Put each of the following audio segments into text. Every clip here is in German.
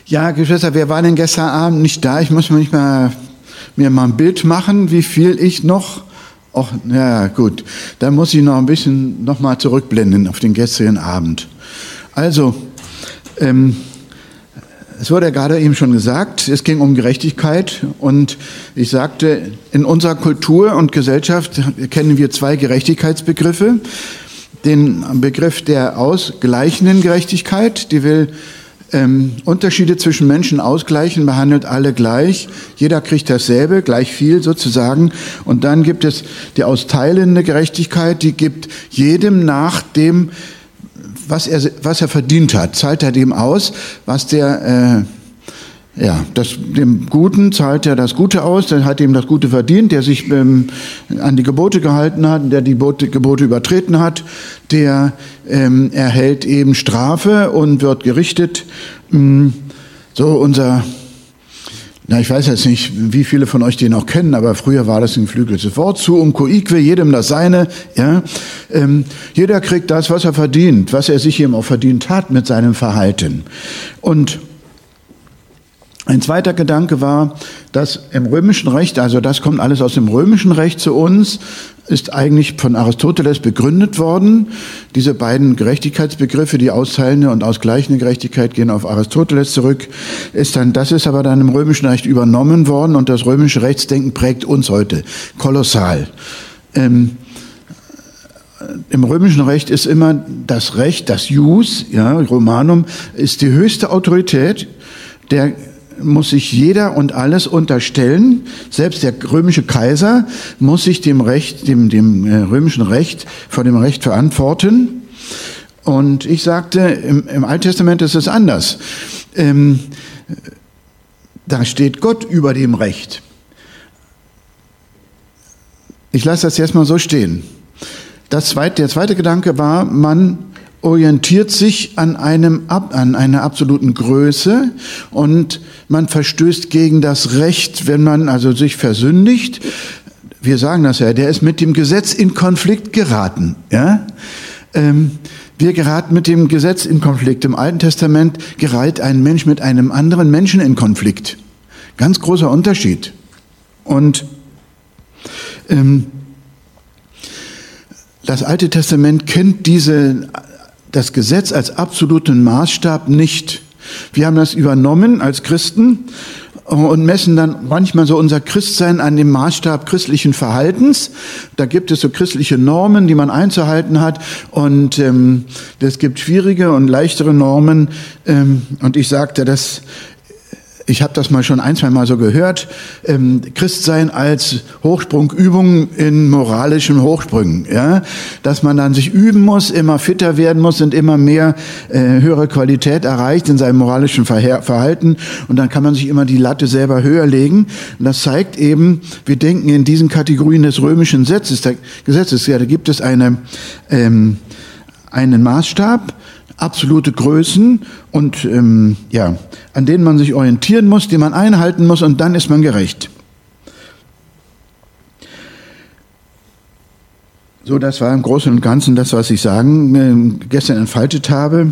Ja, Geschwister, wir waren denn gestern Abend nicht da. Ich muss mir mal ein Bild machen, wie viel ich noch... Ach, ja, gut. Dann muss ich noch ein bisschen mal zurückblenden auf den gestrigen Abend. Also, es wurde ja gerade eben schon gesagt, es ging um Gerechtigkeit und ich sagte, in unserer Kultur und Gesellschaft kennen wir zwei Gerechtigkeitsbegriffe. Den Begriff der ausgleichenden Gerechtigkeit, die will Unterschiede zwischen Menschen ausgleichen, behandelt alle gleich. Jeder kriegt dasselbe, gleich viel sozusagen. Und dann gibt es die austeilende Gerechtigkeit, die gibt jedem nach dem, was er verdient hat, zahlt er dem aus, was der, dem Guten zahlt er das Gute aus, der hat ihm das Gute verdient, der sich an die Gebote gehalten hat, der die Gebote übertreten hat, der erhält eben Strafe und wird gerichtet. So ich weiß jetzt nicht, wie viele von euch den noch kennen, aber früher war das ein geflügeltes Wort, suum cuique, jedem das Seine. Ja? Jeder kriegt das, was er verdient, was er sich eben auch verdient hat mit seinem Verhalten. Und ein zweiter Gedanke war, dass im römischen Recht, also das kommt alles aus dem römischen Recht zu uns, ist eigentlich von Aristoteles begründet worden. Diese beiden Gerechtigkeitsbegriffe, die austeilende und ausgleichende Gerechtigkeit, gehen auf Aristoteles zurück. Das ist aber dann im römischen Recht übernommen worden und das römische Rechtsdenken prägt uns heute kolossal. Im römischen Recht ist immer das Recht, das Ius, Romanum, ist die höchste Autorität, der muss sich jeder und alles unterstellen. Selbst der römische Kaiser muss sich dem römischen Recht, vor dem Recht verantworten. Und ich sagte, im Alten Testament ist es anders. Da steht Gott über dem Recht. Ich lasse das jetzt mal so stehen. Der zweite Gedanke war, man orientiert sich an einer absoluten Größe und man verstößt gegen das Recht, wenn man also sich versündigt. Wir sagen das ja, der ist mit dem Gesetz in Konflikt geraten. Ja? Wir geraten mit dem Gesetz in Konflikt. Im Alten Testament gerät ein Mensch mit einem anderen Menschen in Konflikt. Ganz großer Unterschied. Und das Alte Testament kennt das Gesetz als absoluten Maßstab nicht. Wir haben das übernommen als Christen und messen dann manchmal so unser Christsein an dem Maßstab christlichen Verhaltens. Da gibt es so christliche Normen, die man einzuhalten hat und es gibt schwierige und leichtere Normen. Und ich sagte, ich habe das mal schon ein, zwei Mal so gehört, Christsein als Hochsprungübung in moralischen Hochsprüngen, ja, dass man dann sich üben muss, immer fitter werden muss und immer mehr höhere Qualität erreicht in seinem moralischen Verhalten und dann kann man sich immer die Latte selber höher legen und das zeigt eben, wir denken in diesen Kategorien des römischen Gesetzes, ja, da gibt es einen Maßstab, absolute Größen und an denen man sich orientieren muss, die man einhalten muss und dann ist man gerecht. So, das war im Großen und Ganzen das, was ich gestern entfaltet habe.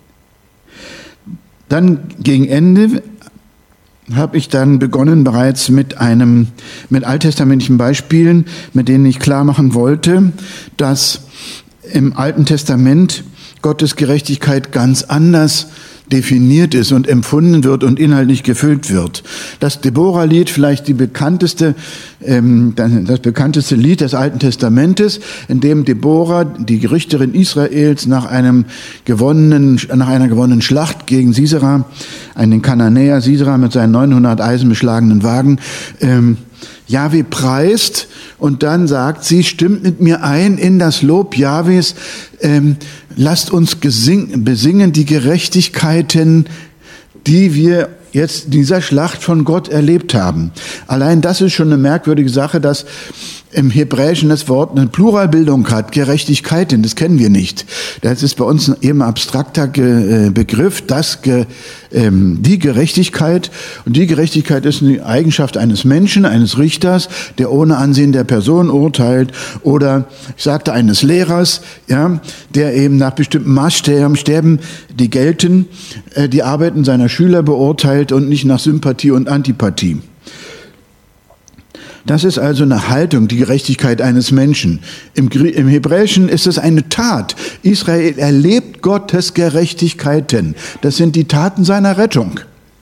Dann gegen Ende habe ich dann begonnen bereits mit alttestamentlichen Beispielen, mit denen ich klar machen wollte, dass im Alten Testament Gottes Gerechtigkeit ganz anders definiert ist und empfunden wird und inhaltlich gefüllt wird. Das Deborah-Lied, vielleicht das bekannteste Lied des Alten Testamentes, in dem Deborah, die Richterin Israels, nach einer gewonnenen Schlacht gegen Sisera, einen Kananäer Sisera mit seinen 900 eisenbeschlagenen Wagen, Jahwe preist und dann sagt sie, stimmt mit mir ein in das Lob Jahwes, lasst uns besingen die Gerechtigkeiten, die wir jetzt in dieser Schlacht von Gott erlebt haben. Allein das ist schon eine merkwürdige Sache, dass im Hebräischen das Wort eine Pluralbildung hat, Gerechtigkeiten, das kennen wir nicht. Das ist bei uns eben ein abstrakter Begriff, die Gerechtigkeit. Und die Gerechtigkeit ist eine Eigenschaft eines Menschen, eines Richters, der ohne Ansehen der Person urteilt, oder ich sagte eines Lehrers, ja, der eben nach bestimmten Maßstäben, die gelten, die Arbeiten seiner Schüler beurteilt und nicht nach Sympathie und Antipathie. Das ist also eine Haltung, die Gerechtigkeit eines Menschen. Im Hebräischen ist es eine Tat. Israel erlebt Gottes Gerechtigkeiten. Das sind die Taten seiner Rettung.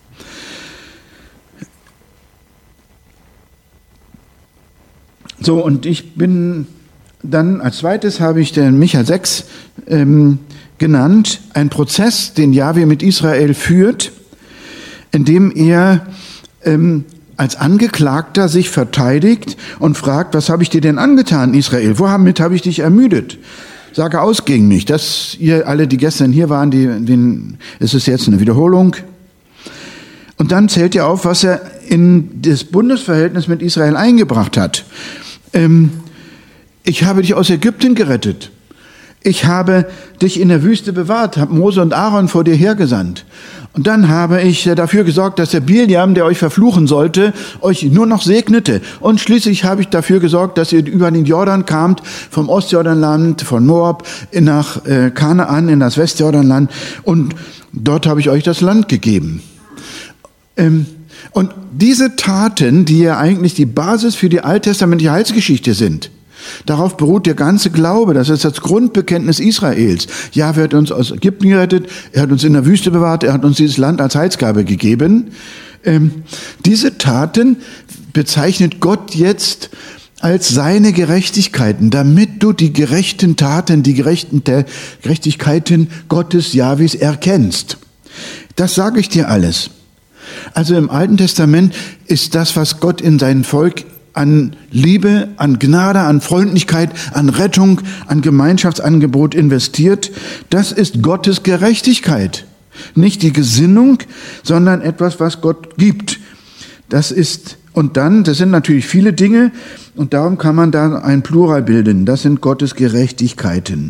So, und ich bin dann, als zweites habe ich den Micha 6 genannt, ein Prozess, den Jahwe mit Israel führt, indem er als Angeklagter sich verteidigt und fragt, was habe ich dir denn angetan, Israel? Womit habe ich dich ermüdet? Sage aus gegen mich. Das, ihr alle, die gestern hier waren, denen ist es jetzt eine Wiederholung. Und dann zählt er auf, was er in das Bundesverhältnis mit Israel eingebracht hat. Ich habe dich aus Ägypten gerettet. Ich habe dich in der Wüste bewahrt, habe Mose und Aaron vor dir hergesandt. Und dann habe ich dafür gesorgt, dass der Biljam, der euch verfluchen sollte, euch nur noch segnete. Und schließlich habe ich dafür gesorgt, dass ihr über den Jordan kamt, vom Ostjordanland, von Moab nach Kanaan, in das Westjordanland. Und dort habe ich euch das Land gegeben. Und diese Taten, die ja eigentlich die Basis für die alttestamentliche Heilsgeschichte sind, darauf beruht der ganze Glaube, das ist das Grundbekenntnis Israels. Jahwe hat uns aus Ägypten gerettet, er hat uns in der Wüste bewahrt, er hat uns dieses Land als Heilsgabe gegeben. Diese Taten bezeichnet Gott jetzt als seine Gerechtigkeiten, damit du die gerechten Taten, die Gerechtigkeiten Gottes, Jahwes erkennst. Das sage ich dir alles. Also im Alten Testament ist das, was Gott in sein Volk an Liebe, an Gnade, an Freundlichkeit, an Rettung, an Gemeinschaftsangebot investiert. Das ist Gottes Gerechtigkeit. Nicht die Gesinnung, sondern etwas, was Gott gibt. Das sind natürlich viele Dinge und darum kann man da ein Plural bilden. Das sind Gottes Gerechtigkeiten.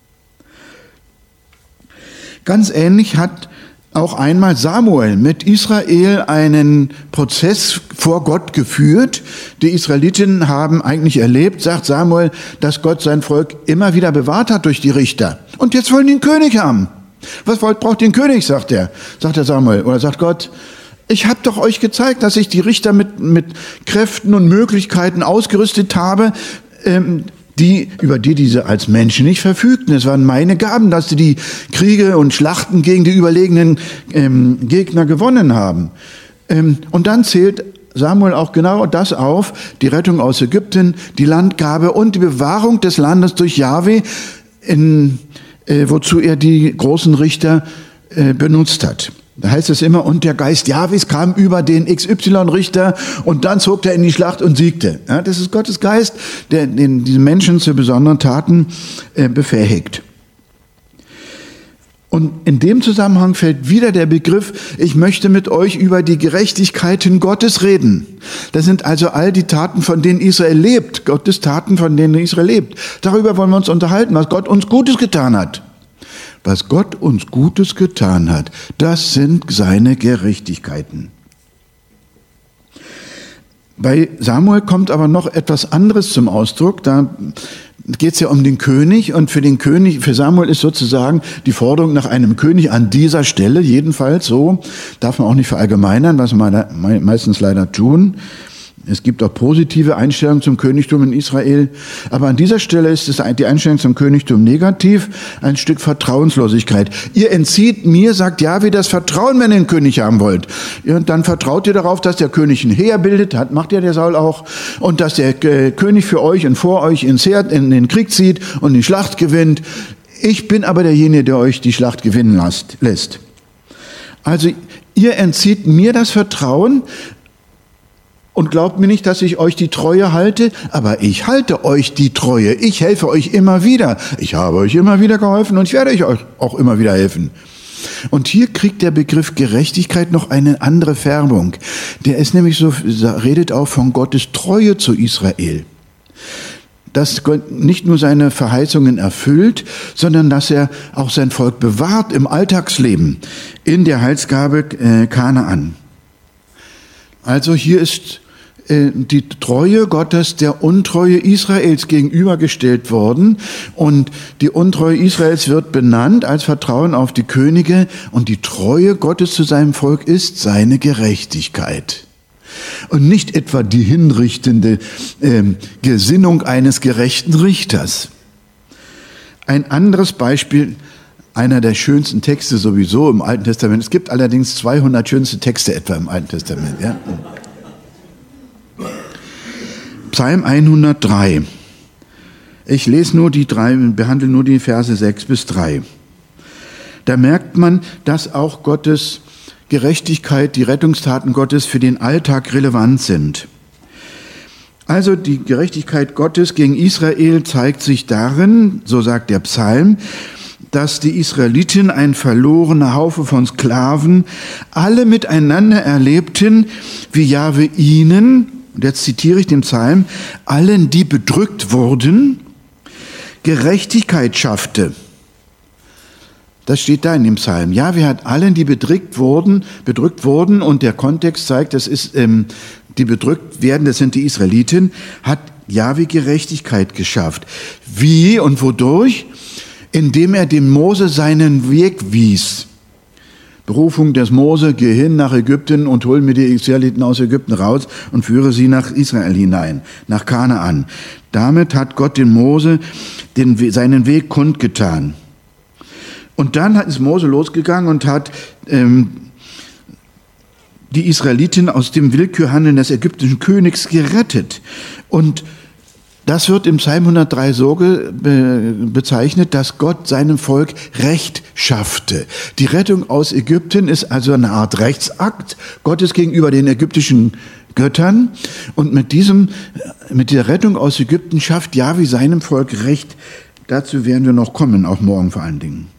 Ganz ähnlich hat auch einmal Samuel mit Israel einen Prozess vor Gott geführt. Die Israeliten haben eigentlich erlebt, sagt Samuel, dass Gott sein Volk immer wieder bewahrt hat durch die Richter. Und jetzt wollen die einen König haben. Was braucht den König, sagt der Samuel. Oder sagt Gott, ich habe doch euch gezeigt, dass ich die mit Kräften und Möglichkeiten ausgerüstet habe, über die diese als Menschen nicht verfügten. Es waren meine Gaben, dass sie die Kriege und Schlachten gegen die überlegenen Gegner gewonnen haben. Und dann zählt Samuel auch genau das auf, die Rettung aus Ägypten, die Landgabe und die Bewahrung des Landes durch Jahwe, wozu er die großen Richter benutzt hat. Da heißt es immer, und der Geist Jahwes kam über den XY-Richter und dann zog er in die Schlacht und siegte. Ja, das ist Gottes Geist, der diese Menschen zu besonderen Taten befähigt. Und in dem Zusammenhang fällt wieder der Begriff, ich möchte mit euch über die Gerechtigkeiten Gottes reden. Das sind also all die Taten, von denen Israel lebt, Gottes Taten, von denen Israel lebt. Darüber wollen wir uns unterhalten, was Gott uns Gutes getan hat. Was Gott uns Gutes getan hat, das sind seine Gerechtigkeiten. Bei Samuel kommt aber noch etwas anderes zum Ausdruck. Da geht es ja um den König und für Samuel ist sozusagen die Forderung nach einem König an dieser Stelle, jedenfalls so, darf man auch nicht verallgemeinern, was wir meistens leider tun. Es gibt auch positive Einstellungen zum Königtum in Israel, aber an dieser Stelle ist die Einstellung zum Königtum negativ, ein Stück Vertrauenslosigkeit. Ihr entzieht mir, sagt Jahwe, das Vertrauen, wenn ihr einen König haben wollt. Und dann vertraut ihr darauf, dass der König ein Heer bildet, macht ja der Saul auch, und dass der König für euch und vor euch in den Krieg zieht und die Schlacht gewinnt. Ich bin aber derjenige, der euch die Schlacht gewinnen lässt. Also ihr entzieht mir das Vertrauen, und glaubt mir nicht, dass ich euch die Treue halte, aber ich halte euch die Treue. Ich helfe euch immer wieder. Ich habe euch immer wieder geholfen und ich werde euch auch immer wieder helfen. Und hier kriegt der Begriff Gerechtigkeit noch eine andere Färbung. Der ist nämlich redet auch von Gottes Treue zu Israel. Dass Gott nicht nur seine Verheißungen erfüllt, sondern dass er auch sein Volk bewahrt im Alltagsleben, in der Heilsgabe Kanaan. Also hier ist die Treue Gottes der Untreue Israels gegenübergestellt worden, und die Untreue Israels wird benannt als Vertrauen auf die Könige, und die Treue Gottes zu seinem Volk ist seine Gerechtigkeit. Und nicht etwa die hinrichtende Gesinnung eines gerechten Richters. Ein anderes Beispiel, einer der schönsten Texte sowieso im Alten Testament. Es gibt allerdings 200 schönste Texte etwa im Alten Testament. Ja? Psalm 103. Ich lese nur die behandle nur die Verse 6 bis 3. Da merkt man, dass auch Gottes Gerechtigkeit, die Rettungstaten Gottes für den Alltag relevant sind. Also die Gerechtigkeit Gottes gegen Israel zeigt sich darin, so sagt der Psalm, dass die Israeliten, ein verlorener Haufe von Sklaven, alle miteinander erlebten, wie Jahwe ihnen, und jetzt zitiere ich den Psalm, allen, die bedrückt wurden, Gerechtigkeit schaffte. Das steht da in dem Psalm. Jahwe hat allen, die bedrückt wurden, und der Kontext zeigt, das ist, die bedrückt werden, das sind die Israeliten, hat Jahwe Gerechtigkeit geschafft. Wie und wodurch? Indem er dem Mose seinen Weg wies. Berufung des Mose, geh hin nach Ägypten und hol mir die Israeliten aus Ägypten raus und führe sie nach Israel hinein, nach Kanaan. Damit hat Gott dem Mose seinen Weg kundgetan. Und dann ist Mose losgegangen und hat die Israeliten aus dem Willkürhandeln des ägyptischen Königs gerettet. Und das wird im Psalm 103 so bezeichnet, dass Gott seinem Volk Recht schaffte. Die Rettung aus Ägypten ist also eine Art Rechtsakt Gottes gegenüber den ägyptischen Göttern. Und mit der Rettung aus Ägypten schafft Jahwe seinem Volk Recht. Dazu werden wir noch kommen, auch morgen vor allen Dingen.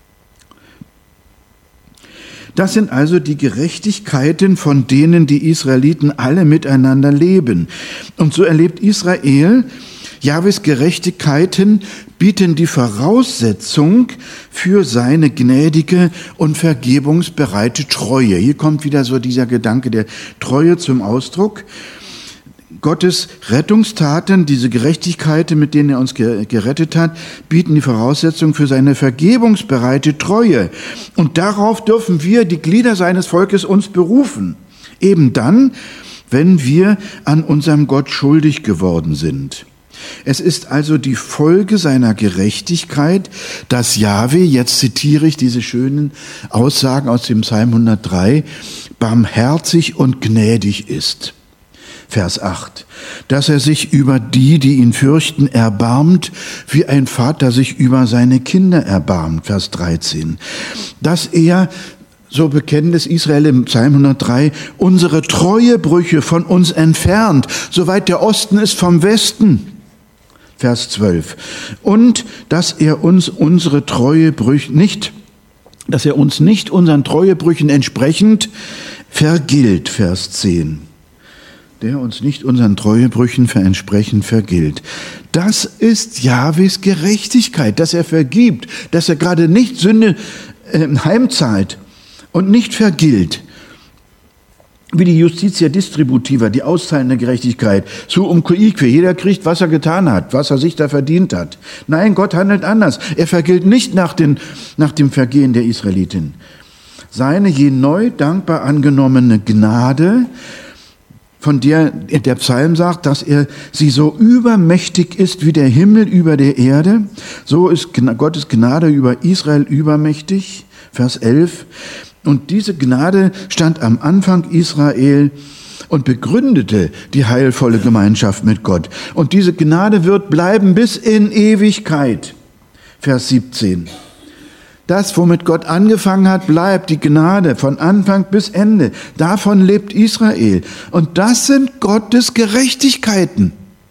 Das sind also die Gerechtigkeiten, von denen die Israeliten alle miteinander leben. Und so erlebt Israel, Jahwes Gerechtigkeiten bieten die Voraussetzung für seine gnädige und vergebungsbereite Treue. Hier kommt wieder so dieser Gedanke der Treue zum Ausdruck. Gottes Rettungstaten, diese Gerechtigkeiten, mit denen er uns gerettet hat, bieten die Voraussetzung für seine vergebungsbereite Treue. Und darauf dürfen wir, die Glieder seines Volkes, uns berufen. Eben dann, wenn wir an unserem Gott schuldig geworden sind. Es ist also die Folge seiner Gerechtigkeit, dass Jahwe, jetzt zitiere ich diese schönen Aussagen aus dem Psalm 103, barmherzig und gnädig ist. Vers 8, dass er sich über die, die ihn fürchten, erbarmt, wie ein Vater sich über seine Kinder erbarmt. Vers 13, dass er, so bekennt es Israel im Psalm 103, unsere Treuebrüche von uns entfernt, soweit der Osten ist vom Westen. Vers 12, und dass er uns unsere Treuebrüche nicht, dass er uns nicht unseren Treuebrüchen entsprechend vergilt. Vers 10. Der uns nicht unseren Treuebrüchen entsprechend vergilt. Das ist Jahwes Gerechtigkeit, dass er vergibt, dass er gerade nicht Sünde heimzahlt und nicht vergilt. Wie die Justitia distributiva, die auszahlende Gerechtigkeit, suum cuique, jeder kriegt, was er getan hat, was er sich da verdient hat. Nein, Gott handelt anders. Er vergilt nicht nach dem Vergehen der Israeliten. Seine je neu dankbar angenommene Gnade, von der Psalm sagt, dass er sie so übermächtig ist wie der Himmel über der Erde. So ist Gottes Gnade über Israel übermächtig. Vers 11. Und diese Gnade stand am Anfang Israel und begründete die heilvolle Gemeinschaft mit Gott. Und diese Gnade wird bleiben bis in Ewigkeit. Vers 17. Das, womit Gott angefangen hat, bleibt die Gnade von Anfang bis Ende. Davon lebt Israel. Und das sind Gottes Gerechtigkeiten.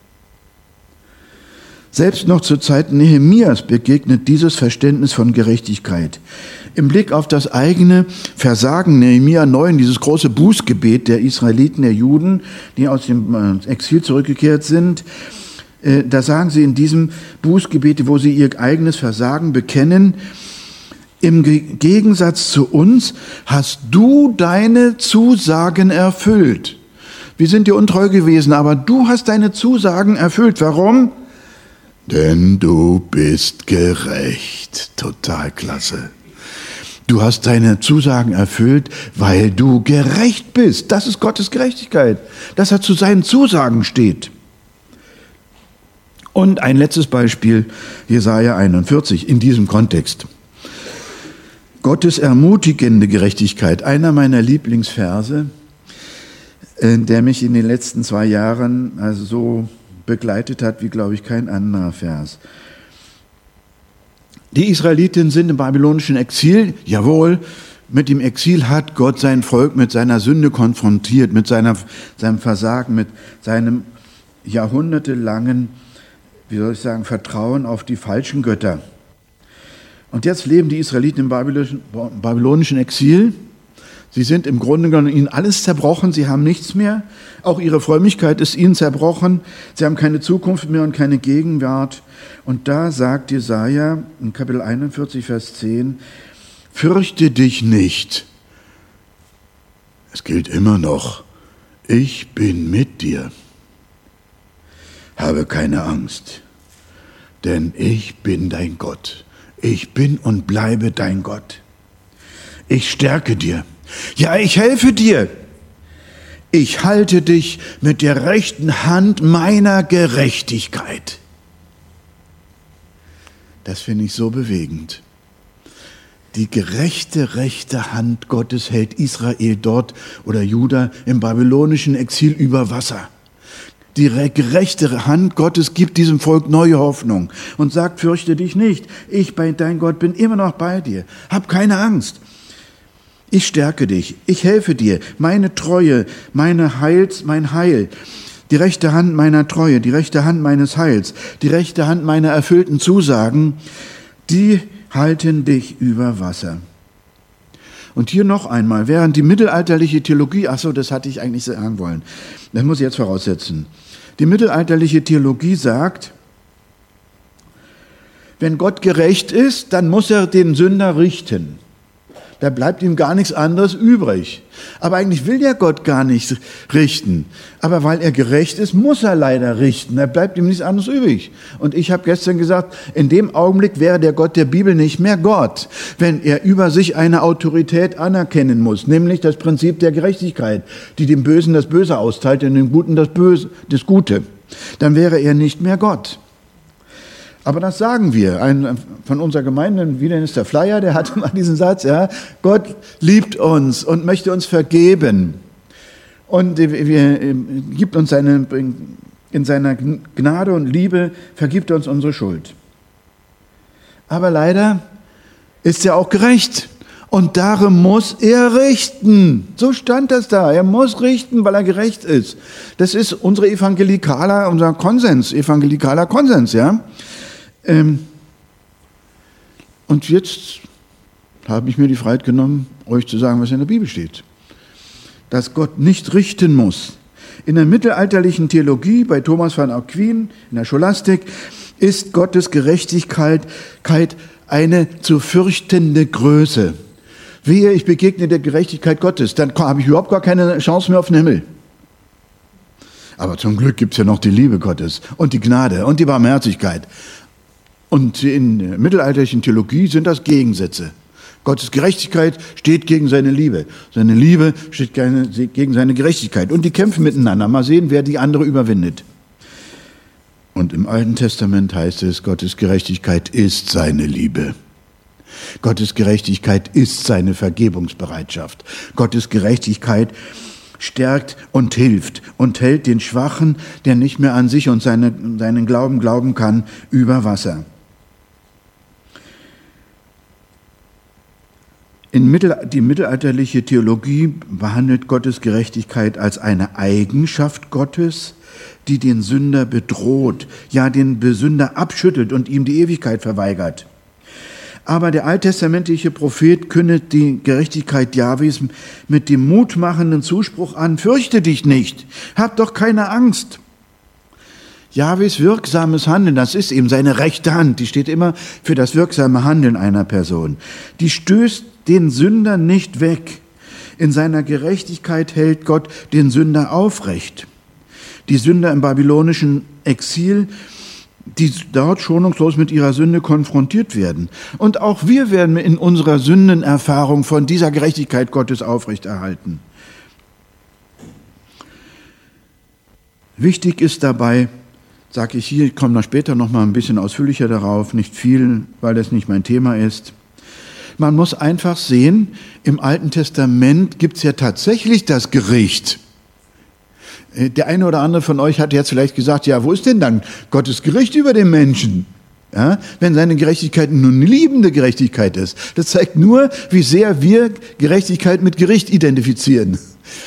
Selbst noch zur Zeit Nehemias begegnet dieses Verständnis von Gerechtigkeit. Im Blick auf das eigene Versagen, Nehemia 9, dieses große Bußgebet der Israeliten, der Juden, die aus dem Exil zurückgekehrt sind, Da sagen sie in diesem Bußgebet, wo sie ihr eigenes Versagen bekennen, im Gegensatz zu uns hast du deine Zusagen erfüllt. Wir sind dir untreu gewesen, aber du hast deine Zusagen erfüllt. Warum? Denn du bist gerecht. Total klasse. Du hast deine Zusagen erfüllt, weil du gerecht bist. Das ist Gottes Gerechtigkeit, dass er zu seinen Zusagen steht. Und ein letztes Beispiel, Jesaja 41, in diesem Kontext. Gottes ermutigende Gerechtigkeit, einer meiner Lieblingsverse, der mich in den letzten 2 Jahren also so begleitet hat, wie, glaube ich, kein anderer Vers. Die Israeliten sind im babylonischen Exil, jawohl, mit dem Exil hat Gott sein Volk mit seiner Sünde konfrontiert, mit seinem Versagen, mit seinem jahrhundertelangen, wie soll ich sagen, Vertrauen auf die falschen Götter. Und jetzt leben die Israeliten im babylonischen Exil. Sie sind im Grunde genommen ihnen alles zerbrochen, sie haben nichts mehr. Auch ihre Frömmigkeit ist ihnen zerbrochen. Sie haben keine Zukunft mehr und keine Gegenwart. Und da sagt Jesaja in Kapitel 41, Vers 10, fürchte dich nicht. Es gilt immer noch, ich bin mit dir. Habe keine Angst, denn ich bin dein Gott. Ich bin und bleibe dein Gott. Ich stärke dir. Ja, ich helfe dir. Ich halte dich mit der rechten Hand meiner Gerechtigkeit. Das finde ich so bewegend. Die gerechte rechte Hand Gottes hält Israel dort oder Juda im babylonischen Exil über Wasser. Die gerechte Hand Gottes gibt diesem Volk neue Hoffnung und sagt, fürchte dich nicht. Ich, dein Gott, bin immer noch bei dir. Hab keine Angst. Ich stärke dich. Ich helfe dir. Meine Treue, mein Heil. Die rechte Hand meiner Treue, die rechte Hand meines Heils, die rechte Hand meiner erfüllten Zusagen, die halten dich über Wasser. Und hier noch einmal, während die mittelalterliche Theologie, das hatte ich eigentlich sagen wollen, das muss ich jetzt voraussetzen. Die mittelalterliche Theologie sagt, wenn Gott gerecht ist, dann muss er den Sünder richten. Da bleibt ihm gar nichts anderes übrig. Aber eigentlich will ja Gott gar nicht richten. Aber weil er gerecht ist, muss er leider richten. Da bleibt ihm nichts anderes übrig. Und ich habe gestern gesagt, in dem Augenblick wäre der Gott der Bibel nicht mehr Gott, wenn er über sich eine Autorität anerkennen muss, nämlich das Prinzip der Gerechtigkeit, die dem Bösen das Böse austeilt und dem Guten das Gute. Dann wäre er nicht mehr Gott. Aber das sagen wir. Ein von unserer Gemeinde, wie denn ist der Flyer, der hatte mal diesen Satz, ja, Gott liebt uns und möchte uns vergeben. Und gibt uns in seiner Gnade und Liebe, vergibt er uns unsere Schuld. Aber leider ist er auch gerecht. Und darum muss er richten. So stand das da. Er muss richten, weil er gerecht ist. Das ist unser evangelikaler Konsens, ja. Und jetzt habe ich mir die Freiheit genommen, euch zu sagen, was in der Bibel steht. Dass Gott nicht richten muss. In der mittelalterlichen Theologie, bei Thomas von Aquin, in der Scholastik, ist Gottes Gerechtigkeit eine zu fürchtende Größe. Wehe, ich begegne der Gerechtigkeit Gottes, dann habe ich überhaupt gar keine Chance mehr auf den Himmel. Aber zum Glück gibt es ja noch die Liebe Gottes und die Gnade und die Barmherzigkeit. Und in der mittelalterlichen Theologie sind das Gegensätze. Gottes Gerechtigkeit steht gegen seine Liebe. Seine Liebe steht gegen seine Gerechtigkeit. Und die kämpfen miteinander. Mal sehen, wer die andere überwindet. Und im Alten Testament heißt es, Gottes Gerechtigkeit ist seine Liebe. Gottes Gerechtigkeit ist seine Vergebungsbereitschaft. Gottes Gerechtigkeit stärkt und hilft und hält den Schwachen, der nicht mehr an sich und seinen Glauben glauben kann, über Wasser. Die mittelalterliche Theologie behandelt Gottes Gerechtigkeit als eine Eigenschaft Gottes, die den Sünder bedroht, ja den Sünder abschüttelt und ihm die Ewigkeit verweigert. Aber der alttestamentliche Prophet kündet die Gerechtigkeit Jahwes mit dem mutmachenden Zuspruch an, fürchte dich nicht, hab doch keine Angst. Jahwes wirksames Handeln, das ist eben seine rechte Hand, die steht immer für das wirksame Handeln einer Person. Die stößt den Sünder nicht weg. In seiner Gerechtigkeit hält Gott den Sünder aufrecht. Die Sünder im babylonischen Exil, die dort schonungslos mit ihrer Sünde konfrontiert werden. Und auch wir werden in unserer Sündenerfahrung von dieser Gerechtigkeit Gottes aufrechterhalten. Wichtig ist dabei, sage ich hier, ich komme da später noch mal ein bisschen ausführlicher darauf, nicht viel, weil das nicht mein Thema ist. Man muss einfach sehen, im Alten Testament gibt es ja tatsächlich das Gericht. Der eine oder andere von euch hat jetzt vielleicht gesagt, ja, wo ist denn dann Gottes Gericht über den Menschen? Ja, wenn seine Gerechtigkeit nur eine liebende Gerechtigkeit ist. Das zeigt nur, wie sehr wir Gerechtigkeit mit Gericht identifizieren.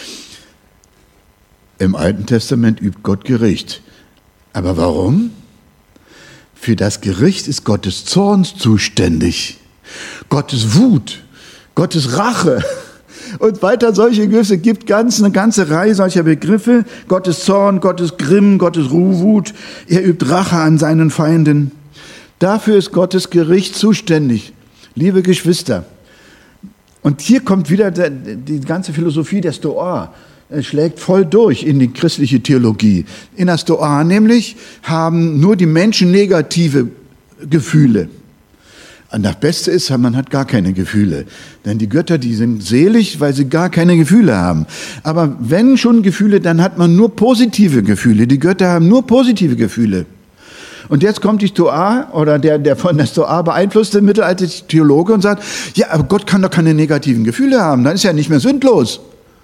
Im Alten Testament übt Gott Gericht. Aber warum? Für das Gericht ist Gottes Zorn zuständig. Gottes Wut, Gottes Rache und weiter solche Begriffe. Es gibt eine ganze Reihe solcher Begriffe. Gottes Zorn, Gottes Grimm, Gottes Wut. Er übt Rache an seinen Feinden. Dafür ist Gottes Gericht zuständig. Liebe Geschwister. Und hier kommt wieder die ganze Philosophie der Stoa. Es schlägt voll durch in die christliche Theologie. In der Stoa nämlich haben nur die Menschen negative Gefühle. Und das Beste ist, man hat gar keine Gefühle. Denn die Götter, die sind selig, weil sie gar keine Gefühle haben. Aber wenn schon Gefühle, dann hat man nur positive Gefühle. Die Götter haben nur positive Gefühle. Und jetzt kommt die Stoa oder der von der Stoa beeinflusste mittelalterliche Theologe und sagt, ja, aber Gott kann doch keine negativen Gefühle haben. Dann ist er nicht mehr sündlos.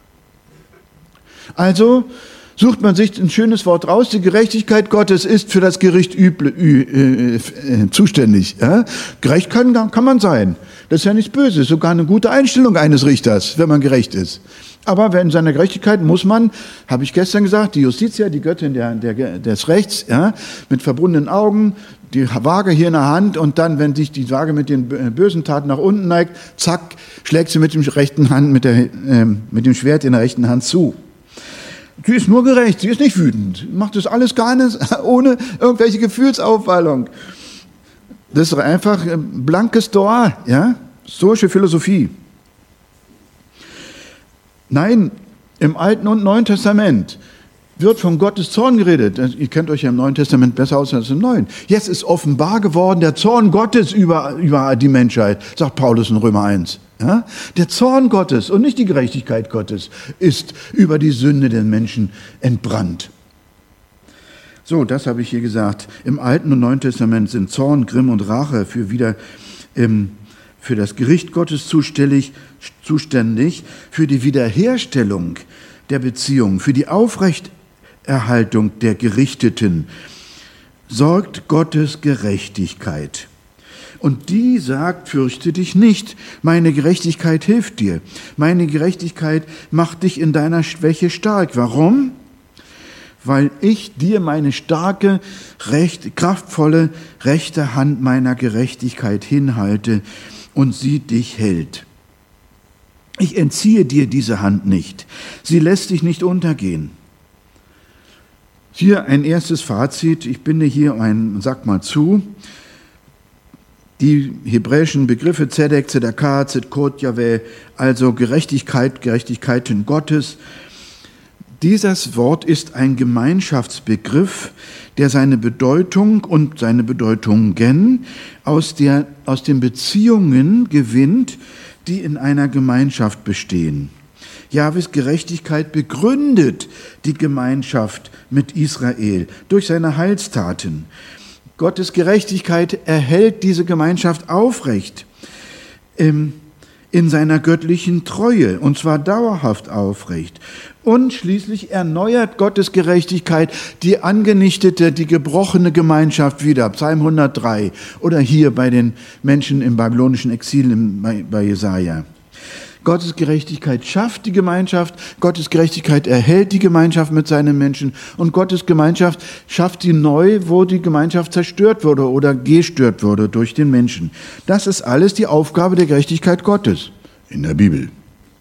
Also sucht man sich ein schönes Wort raus. Die Gerechtigkeit Gottes ist für das Gericht zuständig. Ja? Gerecht kann man sein. Das ist ja nichts Böses. Sogar eine gute Einstellung eines Richters, wenn man gerecht ist. Aber in seiner Gerechtigkeit muss man, habe ich gestern gesagt, die Justitia, die Göttin des Rechts, ja, mit verbundenen Augen, die Waage hier in der Hand und dann, wenn sich die Waage mit den bösen Taten nach unten neigt, zack, schlägt sie mit dem dem Schwert in der rechten Hand zu. Sie ist nur gerecht, sie ist nicht wütend. Macht das alles gar nicht, ohne irgendwelche Gefühlsaufwallung. Das ist einfach blankes Stoa, ja? Stoische Philosophie. Nein, im Alten und Neuen Testament wird von Gottes Zorn geredet. Ihr kennt euch ja im Neuen Testament besser aus als im Neuen. Jetzt ist offenbar geworden der Zorn Gottes über die Menschheit, sagt Paulus in Römer 1. Ja? Der Zorn Gottes und nicht die Gerechtigkeit Gottes ist über die Sünde der Menschen entbrannt. So, das habe ich hier gesagt. Im Alten und Neuen Testament sind Zorn, Grimm und Rache für das Gericht Gottes zuständig, für die Wiederherstellung der Beziehung, für die Aufrechterhaltung der Gerichteten sorgt Gottes Gerechtigkeit. Und die sagt, fürchte dich nicht, meine Gerechtigkeit hilft dir. Meine Gerechtigkeit macht dich in deiner Schwäche stark. Warum? Weil ich dir meine starke, kraftvolle, rechte Hand meiner Gerechtigkeit hinhalte und sie dich hält. Ich entziehe dir diese Hand nicht. Sie lässt dich nicht untergehen. Hier ein erstes Fazit. Ich binde hier sag mal zu. Die hebräischen Begriffe Zedek, Zedakah, Zedkot, Yahweh, also Gerechtigkeiten Gottes. Dieses Wort ist ein Gemeinschaftsbegriff, der seine Bedeutung und seine Bedeutungen aus den Beziehungen gewinnt, die in einer Gemeinschaft bestehen. Jahwes Gerechtigkeit begründet die Gemeinschaft mit Israel durch seine Heilstaten. Gottes Gerechtigkeit erhält diese Gemeinschaft aufrecht in seiner göttlichen Treue, und zwar dauerhaft aufrecht. Und schließlich erneuert Gottes Gerechtigkeit die angenichtete, die gebrochene Gemeinschaft wieder. Psalm 103 oder hier bei den Menschen im babylonischen Exil bei Jesaja. Gottes Gerechtigkeit schafft die Gemeinschaft, Gottes Gerechtigkeit erhält die Gemeinschaft mit seinen Menschen und Gottes Gemeinschaft schafft sie neu, wo die Gemeinschaft zerstört wurde oder gestört wurde durch den Menschen. Das ist alles die Aufgabe der Gerechtigkeit Gottes in der Bibel.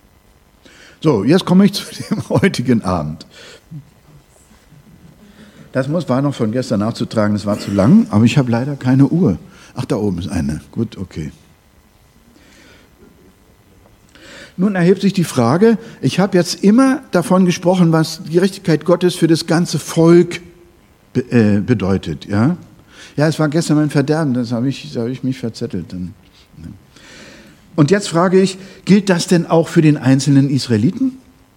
So, jetzt komme ich zu dem heutigen Abend. war noch von gestern nachzutragen, das war zu lang, aber ich habe leider keine Uhr. Ach, da oben ist eine. Gut, okay. Nun erhebt sich die Frage, ich habe jetzt immer davon gesprochen, was die Gerechtigkeit Gottes für das ganze Volk bedeutet. Ja, es war gestern mein Verderben, da habe ich mich verzettelt. Und jetzt frage ich, gilt das denn auch für den einzelnen Israeliten?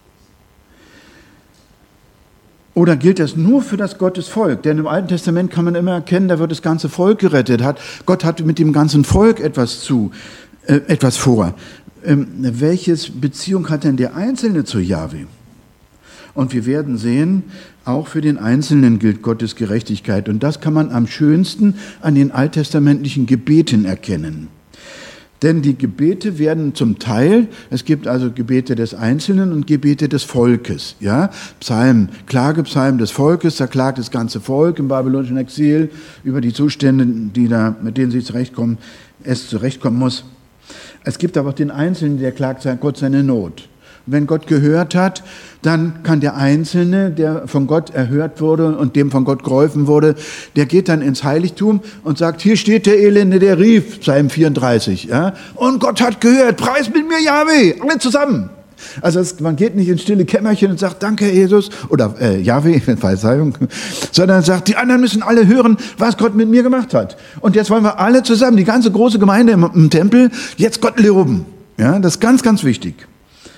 Oder gilt das nur für das Gottesvolk? Denn im Alten Testament kann man immer erkennen, da wird das ganze Volk gerettet. Gott hat mit dem ganzen Volk etwas vor. Welche Beziehung hat denn der Einzelne zu Jahwe? Und wir werden sehen, auch für den Einzelnen gilt Gottes Gerechtigkeit. Und das kann man am schönsten an den alttestamentlichen Gebeten erkennen. Denn die Gebete werden zum Teil, es gibt also Gebete des Einzelnen und Gebete des Volkes. Ja? Klagepsalm des Volkes, da klagt das ganze Volk im babylonischen Exil über die Zustände, mit denen es zurechtkommen muss. Es gibt aber auch den Einzelnen, der klagt Gott seine Not. Und wenn Gott gehört hat, dann kann der Einzelne, der von Gott erhört wurde und dem von Gott geholfen wurde, der geht dann ins Heiligtum und sagt, hier steht der Elende, der rief, Psalm 34. Ja? Und Gott hat gehört, preis mit mir Jahwe, alle zusammen. Also man geht nicht ins stille Kämmerchen und sagt, danke Jesus, oder Jahwe, Verzeihung, sondern sagt, die anderen müssen alle hören, was Gott mit mir gemacht hat. Und jetzt wollen wir alle zusammen, die ganze große Gemeinde im Tempel, jetzt Gott loben. Ja, das ist ganz, ganz wichtig.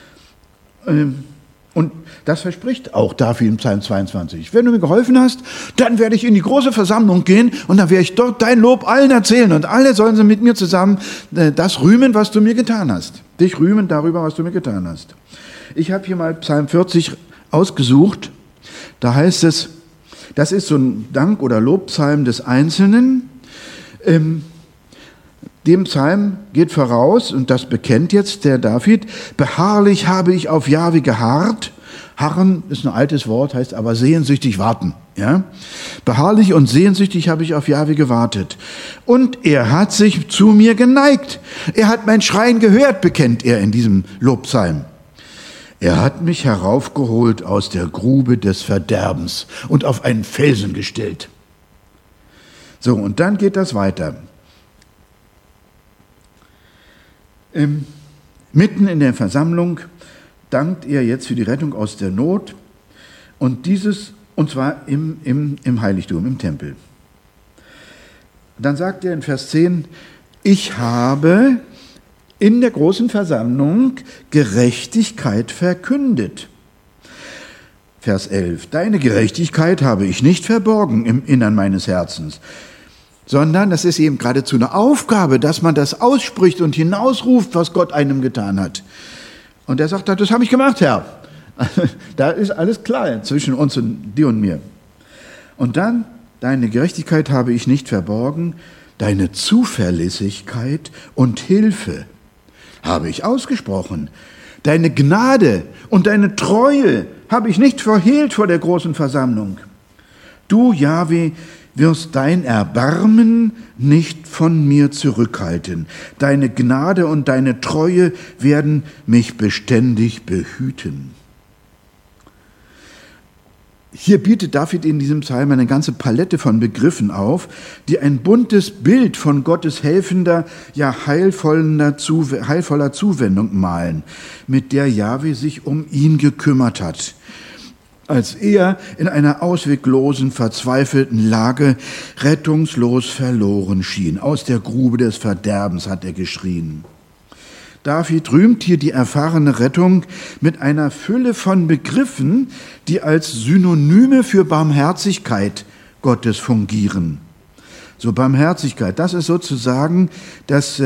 Und das verspricht auch David im Psalm 22. Wenn du mir geholfen hast, dann werde ich in die große Versammlung gehen und dann werde ich dort dein Lob allen erzählen und alle sollen sie mit mir zusammen das rühmen, was du mir getan hast. Dich rühmen darüber, was du mir getan hast. Ich habe hier mal Psalm 40 ausgesucht. Da heißt es, das ist so ein Dank- oder Lobpsalm des Einzelnen. Dem Psalm geht voraus, und das bekennt jetzt der David, beharrlich habe ich auf Jahwe geharrt. Harren ist ein altes Wort, heißt aber sehnsüchtig warten. Ja? Beharrlich und sehnsüchtig habe ich auf Jahwe gewartet. Und er hat sich zu mir geneigt. Er hat mein Schreien gehört, bekennt er in diesem Lobpsalm. Er hat mich heraufgeholt aus der Grube des Verderbens und auf einen Felsen gestellt. So, und dann geht das weiter. Mitten in der Versammlung dankt er jetzt für die Rettung aus der Not und zwar im Heiligtum, im Tempel. Dann sagt er in Vers 10, ich habe in der großen Versammlung Gerechtigkeit verkündet. Vers 11, deine Gerechtigkeit habe ich nicht verborgen im Innern meines Herzens, sondern das ist eben geradezu eine Aufgabe, dass man das ausspricht und hinausruft, was Gott einem getan hat. Und er sagt, das habe ich gemacht, Herr. Da ist alles klar zwischen uns und dir und mir. Und dann, deine Gerechtigkeit habe ich nicht verborgen, deine Zuverlässigkeit und Hilfe habe ich ausgesprochen. Deine Gnade und deine Treue habe ich nicht verhehlt vor der großen Versammlung. Du, Jahwe, wirst dein Erbarmen nicht von mir zurückhalten. Deine Gnade und deine Treue werden mich beständig behüten. Hier bietet David in diesem Psalm eine ganze Palette von Begriffen auf, die ein buntes Bild von Gottes helfender, ja heilvoller Zuwendung malen, mit der Jahwe sich um ihn gekümmert hat. Als er in einer ausweglosen, verzweifelten Lage rettungslos verloren schien. Aus der Grube des Verderbens hat er geschrien. David rühmt hier die erfahrene Rettung mit einer Fülle von Begriffen, die als Synonyme für Barmherzigkeit Gottes fungieren. So Barmherzigkeit, das ist sozusagen das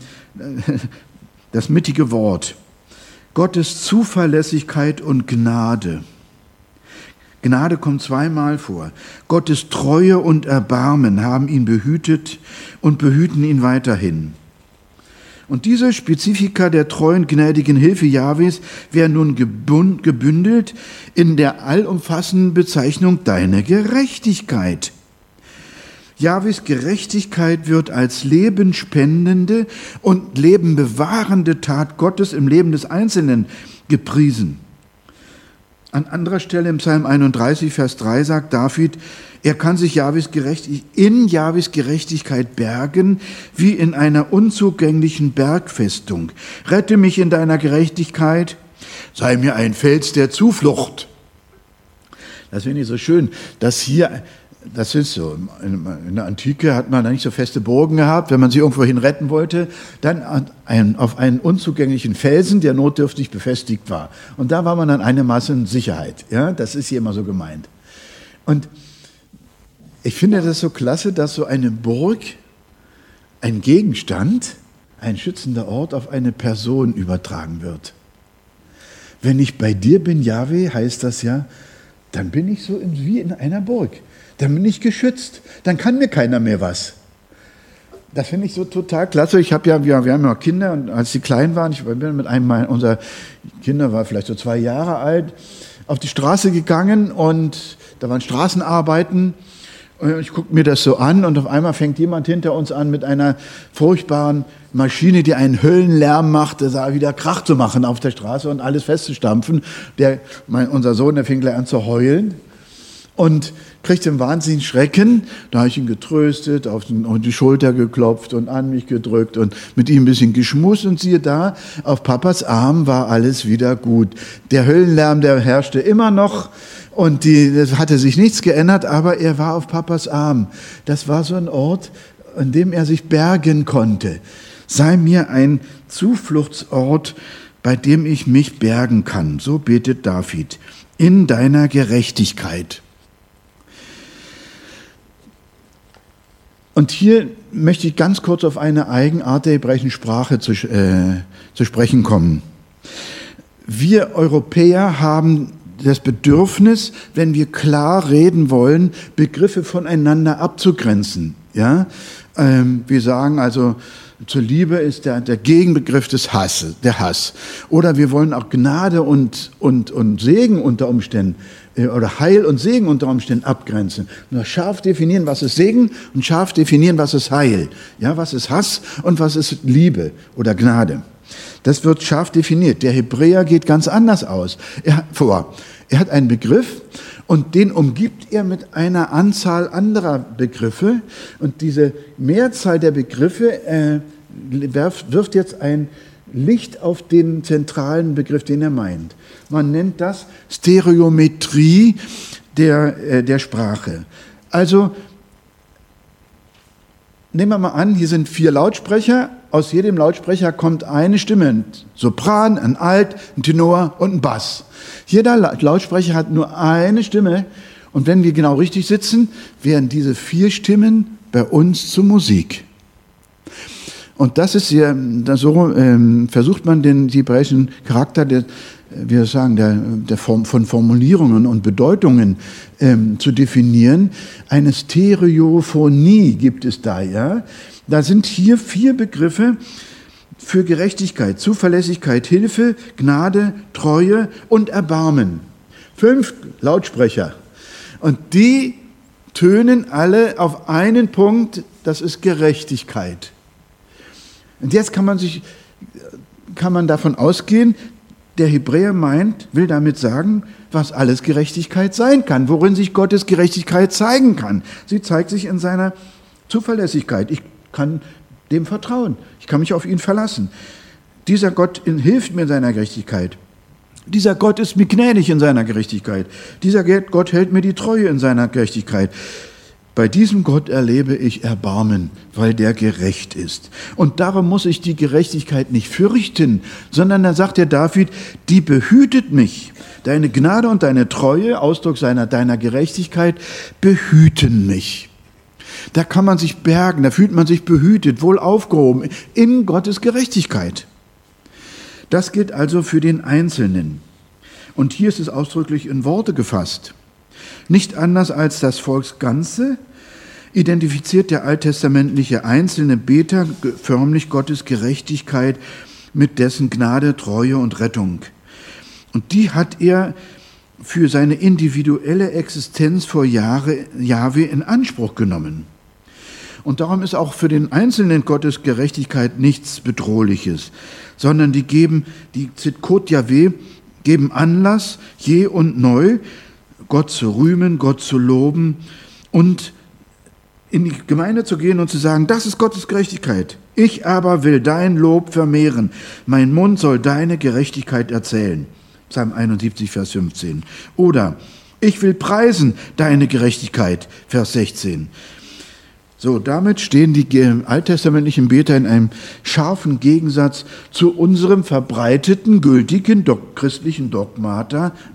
mittige Wort. Gottes Zuverlässigkeit und Gnade. Gnade kommt zweimal vor. Gottes Treue und Erbarmen haben ihn behütet und behüten ihn weiterhin. Und diese Spezifika der treuen, gnädigen Hilfe Jahwes werden nun gebündelt in der allumfassenden Bezeichnung deine Gerechtigkeit. Jahwes Gerechtigkeit wird als lebenspendende und lebenbewahrende Tat Gottes im Leben des Einzelnen gepriesen. An anderer Stelle im Psalm 31, Vers 3 sagt David, er kann sich in Jahwes Gerechtigkeit bergen, wie in einer unzugänglichen Bergfestung. Rette mich in deiner Gerechtigkeit, sei mir ein Fels der Zuflucht. Das finde ich so schön, dass hier, das ist so, in der Antike hat man da nicht so feste Burgen gehabt, wenn man sie irgendwo hin retten wollte, dann auf einen unzugänglichen Felsen, der notdürftig befestigt war. Und da war man dann einigermaßen in Sicherheit. Ja, das ist hier immer so gemeint. Und ich finde das so klasse, dass so eine Burg, ein Gegenstand, ein schützender Ort auf eine Person übertragen wird. Wenn ich bei dir bin, Jahwe, heißt das ja, dann bin ich so wie in einer Burg. Dann bin ich geschützt. Dann kann mir keiner mehr was. Das finde ich so total klasse. Wir haben ja Kinder, und als sie klein waren, ich bin mit einem, unser Kinder war vielleicht so 2 Jahre alt, auf die Straße gegangen und da waren Straßenarbeiten. Ich gucke mir das so an und auf einmal fängt jemand hinter uns an mit einer furchtbaren Maschine, die einen Höllenlärm macht, da wieder Krach zu machen auf der Straße und alles festzustampfen. Unser Sohn, der fing gleich an zu heulen und kriegte einen wahnsinnigen Schrecken. Da habe ich ihn getröstet, auf die Schulter geklopft und an mich gedrückt und mit ihm ein bisschen geschmust und siehe da, auf Papas Arm war alles wieder gut. Der Höllenlärm, der herrschte immer noch. Und das hatte sich nichts geändert, aber er war auf Papas Arm. Das war so ein Ort, an dem er sich bergen konnte. Sei mir ein Zufluchtsort, bei dem ich mich bergen kann. So betet David. In deiner Gerechtigkeit. Und hier möchte ich ganz kurz auf eine Eigenart der hebräischen Sprache zu sprechen kommen. Wir Europäer haben das Bedürfnis, wenn wir klar reden wollen, Begriffe voneinander abzugrenzen. Ja? Wir sagen also, zur Liebe ist der Gegenbegriff des Hasses, der Hass. Oder wir wollen auch Gnade und Segen unter Umständen oder Heil und Segen unter Umständen abgrenzen. Nur scharf definieren, was ist Segen und scharf definieren, was ist Heil. Ja, was ist Hass und was ist Liebe oder Gnade. Das wird scharf definiert. Der Hebräer geht ganz anders vor. Er hat einen Begriff und den umgibt er mit einer Anzahl anderer Begriffe. Und diese Mehrzahl der Begriffe wirft jetzt ein Licht auf den zentralen Begriff, den er meint. Man nennt das Stereometrie der Sprache. Also nehmen wir mal an, hier sind 4 Lautsprecher. Aus jedem Lautsprecher kommt eine Stimme, ein Sopran, ein Alt, ein Tenor und ein Bass. Jeder Lautsprecher hat nur eine Stimme und wenn wir genau richtig sitzen, werden diese 4 Stimmen bei uns zur Musik. Und das ist ja, so versucht man den hebräischen Charakter von Formulierungen und Bedeutungen zu definieren. Eine Stereophonie gibt es da, ja. Da sind hier 4 Begriffe für Gerechtigkeit, Zuverlässigkeit, Hilfe, Gnade, Treue und Erbarmen. 5 Lautsprecher. Und die tönen alle auf einen Punkt, das ist Gerechtigkeit. Und jetzt kann man davon ausgehen, der Hebräer will damit sagen, was alles Gerechtigkeit sein kann, worin sich Gottes Gerechtigkeit zeigen kann. Sie zeigt sich in seiner Zuverlässigkeit. Ich kann dem vertrauen. Ich kann mich auf ihn verlassen. Dieser Gott hilft mir in seiner Gerechtigkeit. Dieser Gott ist mir gnädig in seiner Gerechtigkeit. Dieser Gott hält mir die Treue in seiner Gerechtigkeit. Bei diesem Gott erlebe ich Erbarmen, weil der gerecht ist. Und darum muss ich die Gerechtigkeit nicht fürchten, sondern da sagt der David, die behütet mich. Deine Gnade und deine Treue, Ausdruck deiner Gerechtigkeit, behüten mich. Da kann man sich bergen, da fühlt man sich behütet, wohl aufgehoben in Gottes Gerechtigkeit. Das gilt also für den Einzelnen. Und hier ist es ausdrücklich in Worte gefasst. Nicht anders als das Volksganze identifiziert der alttestamentliche einzelne Beter förmlich Gottes Gerechtigkeit mit dessen Gnade, Treue und Rettung. Und die hat er für seine individuelle Existenz vor Jahwe in Anspruch genommen. Und darum ist auch für den Einzelnen Gottes Gerechtigkeit nichts Bedrohliches, sondern die Zitkot Jahwe geben Anlass, je und neu Gott zu rühmen, Gott zu loben und in die Gemeinde zu gehen und zu sagen, das ist Gottes Gerechtigkeit. Ich aber will dein Lob vermehren. Mein Mund soll deine Gerechtigkeit erzählen. Psalm 71, Vers 15. Oder ich will preisen deine Gerechtigkeit, Vers 16. So, damit stehen die alttestamentlichen Beter in einem scharfen Gegensatz zu unserem verbreiteten, gültigen christlichen Dogma,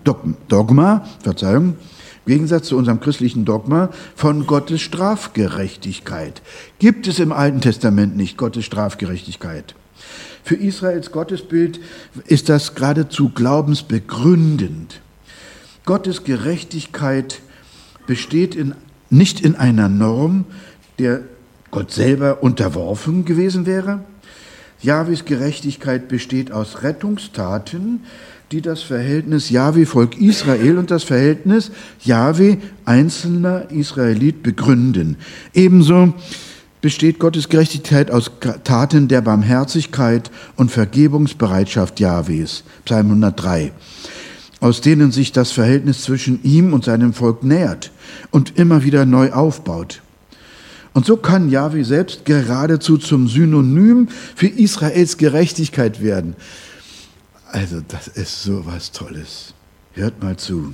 im Gegensatz zu unserem christlichen Dogma von Gottes Strafgerechtigkeit. Gibt es im Alten Testament nicht Gottes Strafgerechtigkeit? Für Israels Gottesbild ist das geradezu glaubensbegründend. Gottes Gerechtigkeit besteht nicht in einer Norm, der Gott selber unterworfen gewesen wäre. Jahwes Gerechtigkeit besteht aus Rettungstaten, die das Verhältnis Jahwe-Volk Israel und das Verhältnis Jahwe einzelner Israelit begründen. Ebenso besteht Gottes Gerechtigkeit aus Taten der Barmherzigkeit und Vergebungsbereitschaft Jahwes, Psalm 103, aus denen sich das Verhältnis zwischen ihm und seinem Volk nähert und immer wieder neu aufbaut. Und so kann Jahwe selbst geradezu zum Synonym für Israels Gerechtigkeit werden. Also das ist so was Tolles. Hört mal zu.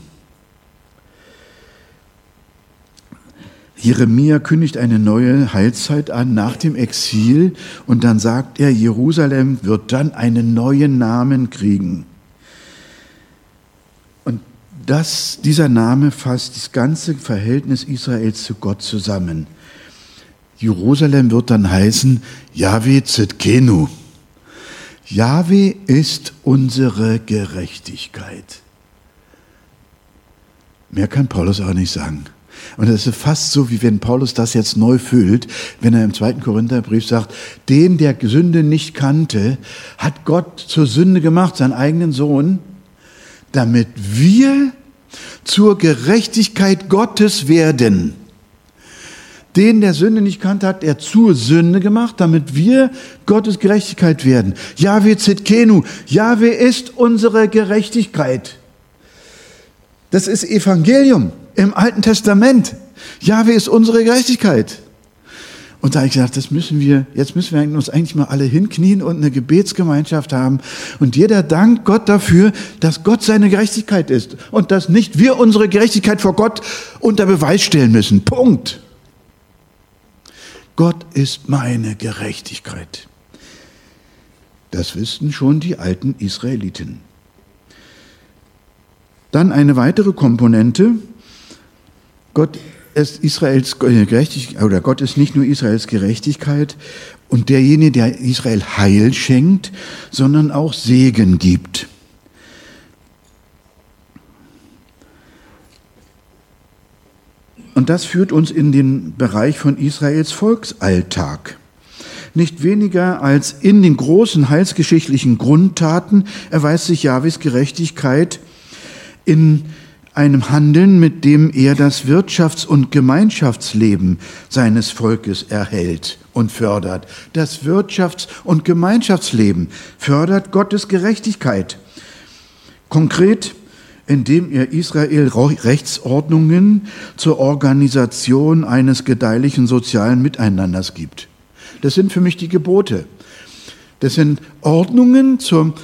Jeremia kündigt eine neue Heilszeit an nach dem Exil und dann sagt er, Jerusalem wird dann einen neuen Namen kriegen. Und dieser Name fasst das ganze Verhältnis Israels zu Gott zusammen. Jerusalem wird dann heißen Jahwe Tzidkenu. Jahwe ist unsere Gerechtigkeit. Mehr kann Paulus auch nicht sagen. Und das ist fast so, wie wenn Paulus das jetzt neu füllt, wenn er im 2. Korintherbrief sagt, den, der Sünde nicht kannte, hat Gott zur Sünde gemacht, seinen eigenen Sohn, damit wir zur Gerechtigkeit Gottes werden. Den, der Sünde nicht kannte, hat er zur Sünde gemacht, damit wir Gottes Gerechtigkeit werden. Jahwe Tzidkenu, Jahwe ist unsere Gerechtigkeit. Das ist Evangelium im Alten Testament. Jahwe ist unsere Gerechtigkeit. Und da habe ich gesagt, jetzt müssen wir uns eigentlich mal alle hinknien und eine Gebetsgemeinschaft haben. Und jeder dankt Gott dafür, dass Gott seine Gerechtigkeit ist. Und dass nicht wir unsere Gerechtigkeit vor Gott unter Beweis stellen müssen. Punkt. Gott ist meine Gerechtigkeit. Das wissen schon die alten Israeliten. Dann eine weitere Komponente. Gott ist Israels Gerechtigkeit, oder Gott ist nicht nur Israels Gerechtigkeit und derjenige, der Israel Heil schenkt, sondern auch Segen gibt. Und das führt uns in den Bereich von Israels Volksalltag. Nicht weniger als in den großen heilsgeschichtlichen Grundtaten erweist sich Jahwes Gerechtigkeit in einem Handeln, mit dem er das Wirtschafts- und Gemeinschaftsleben seines Volkes erhält und fördert. Das Wirtschafts- und Gemeinschaftsleben fördert Gottes Gerechtigkeit. Konkret, indem er Israel Rechtsordnungen zur Organisation eines gedeihlichen sozialen Miteinanders gibt. Das sind für mich die Gebote. Das sind Ordnungen zur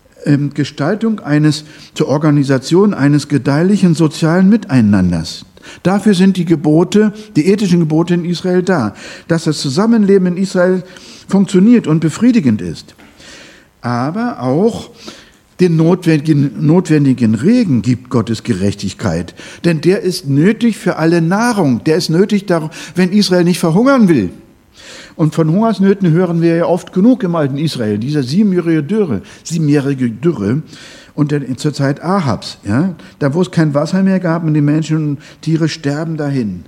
zur Organisation eines gedeihlichen sozialen Miteinanders. Dafür sind die Gebote, die ethischen Gebote in Israel da, dass das Zusammenleben in Israel funktioniert und befriedigend ist. Aber auch den notwendigen Regen gibt Gottes Gerechtigkeit, denn der ist nötig für alle Nahrung, der ist nötig, wenn Israel nicht verhungern will. Und von Hungersnöten hören wir ja oft genug im alten Israel, dieser siebenjährige Dürre zur Zeit Ahabs, ja, da wo es kein Wasser mehr gab und die Menschen und Tiere sterben dahin.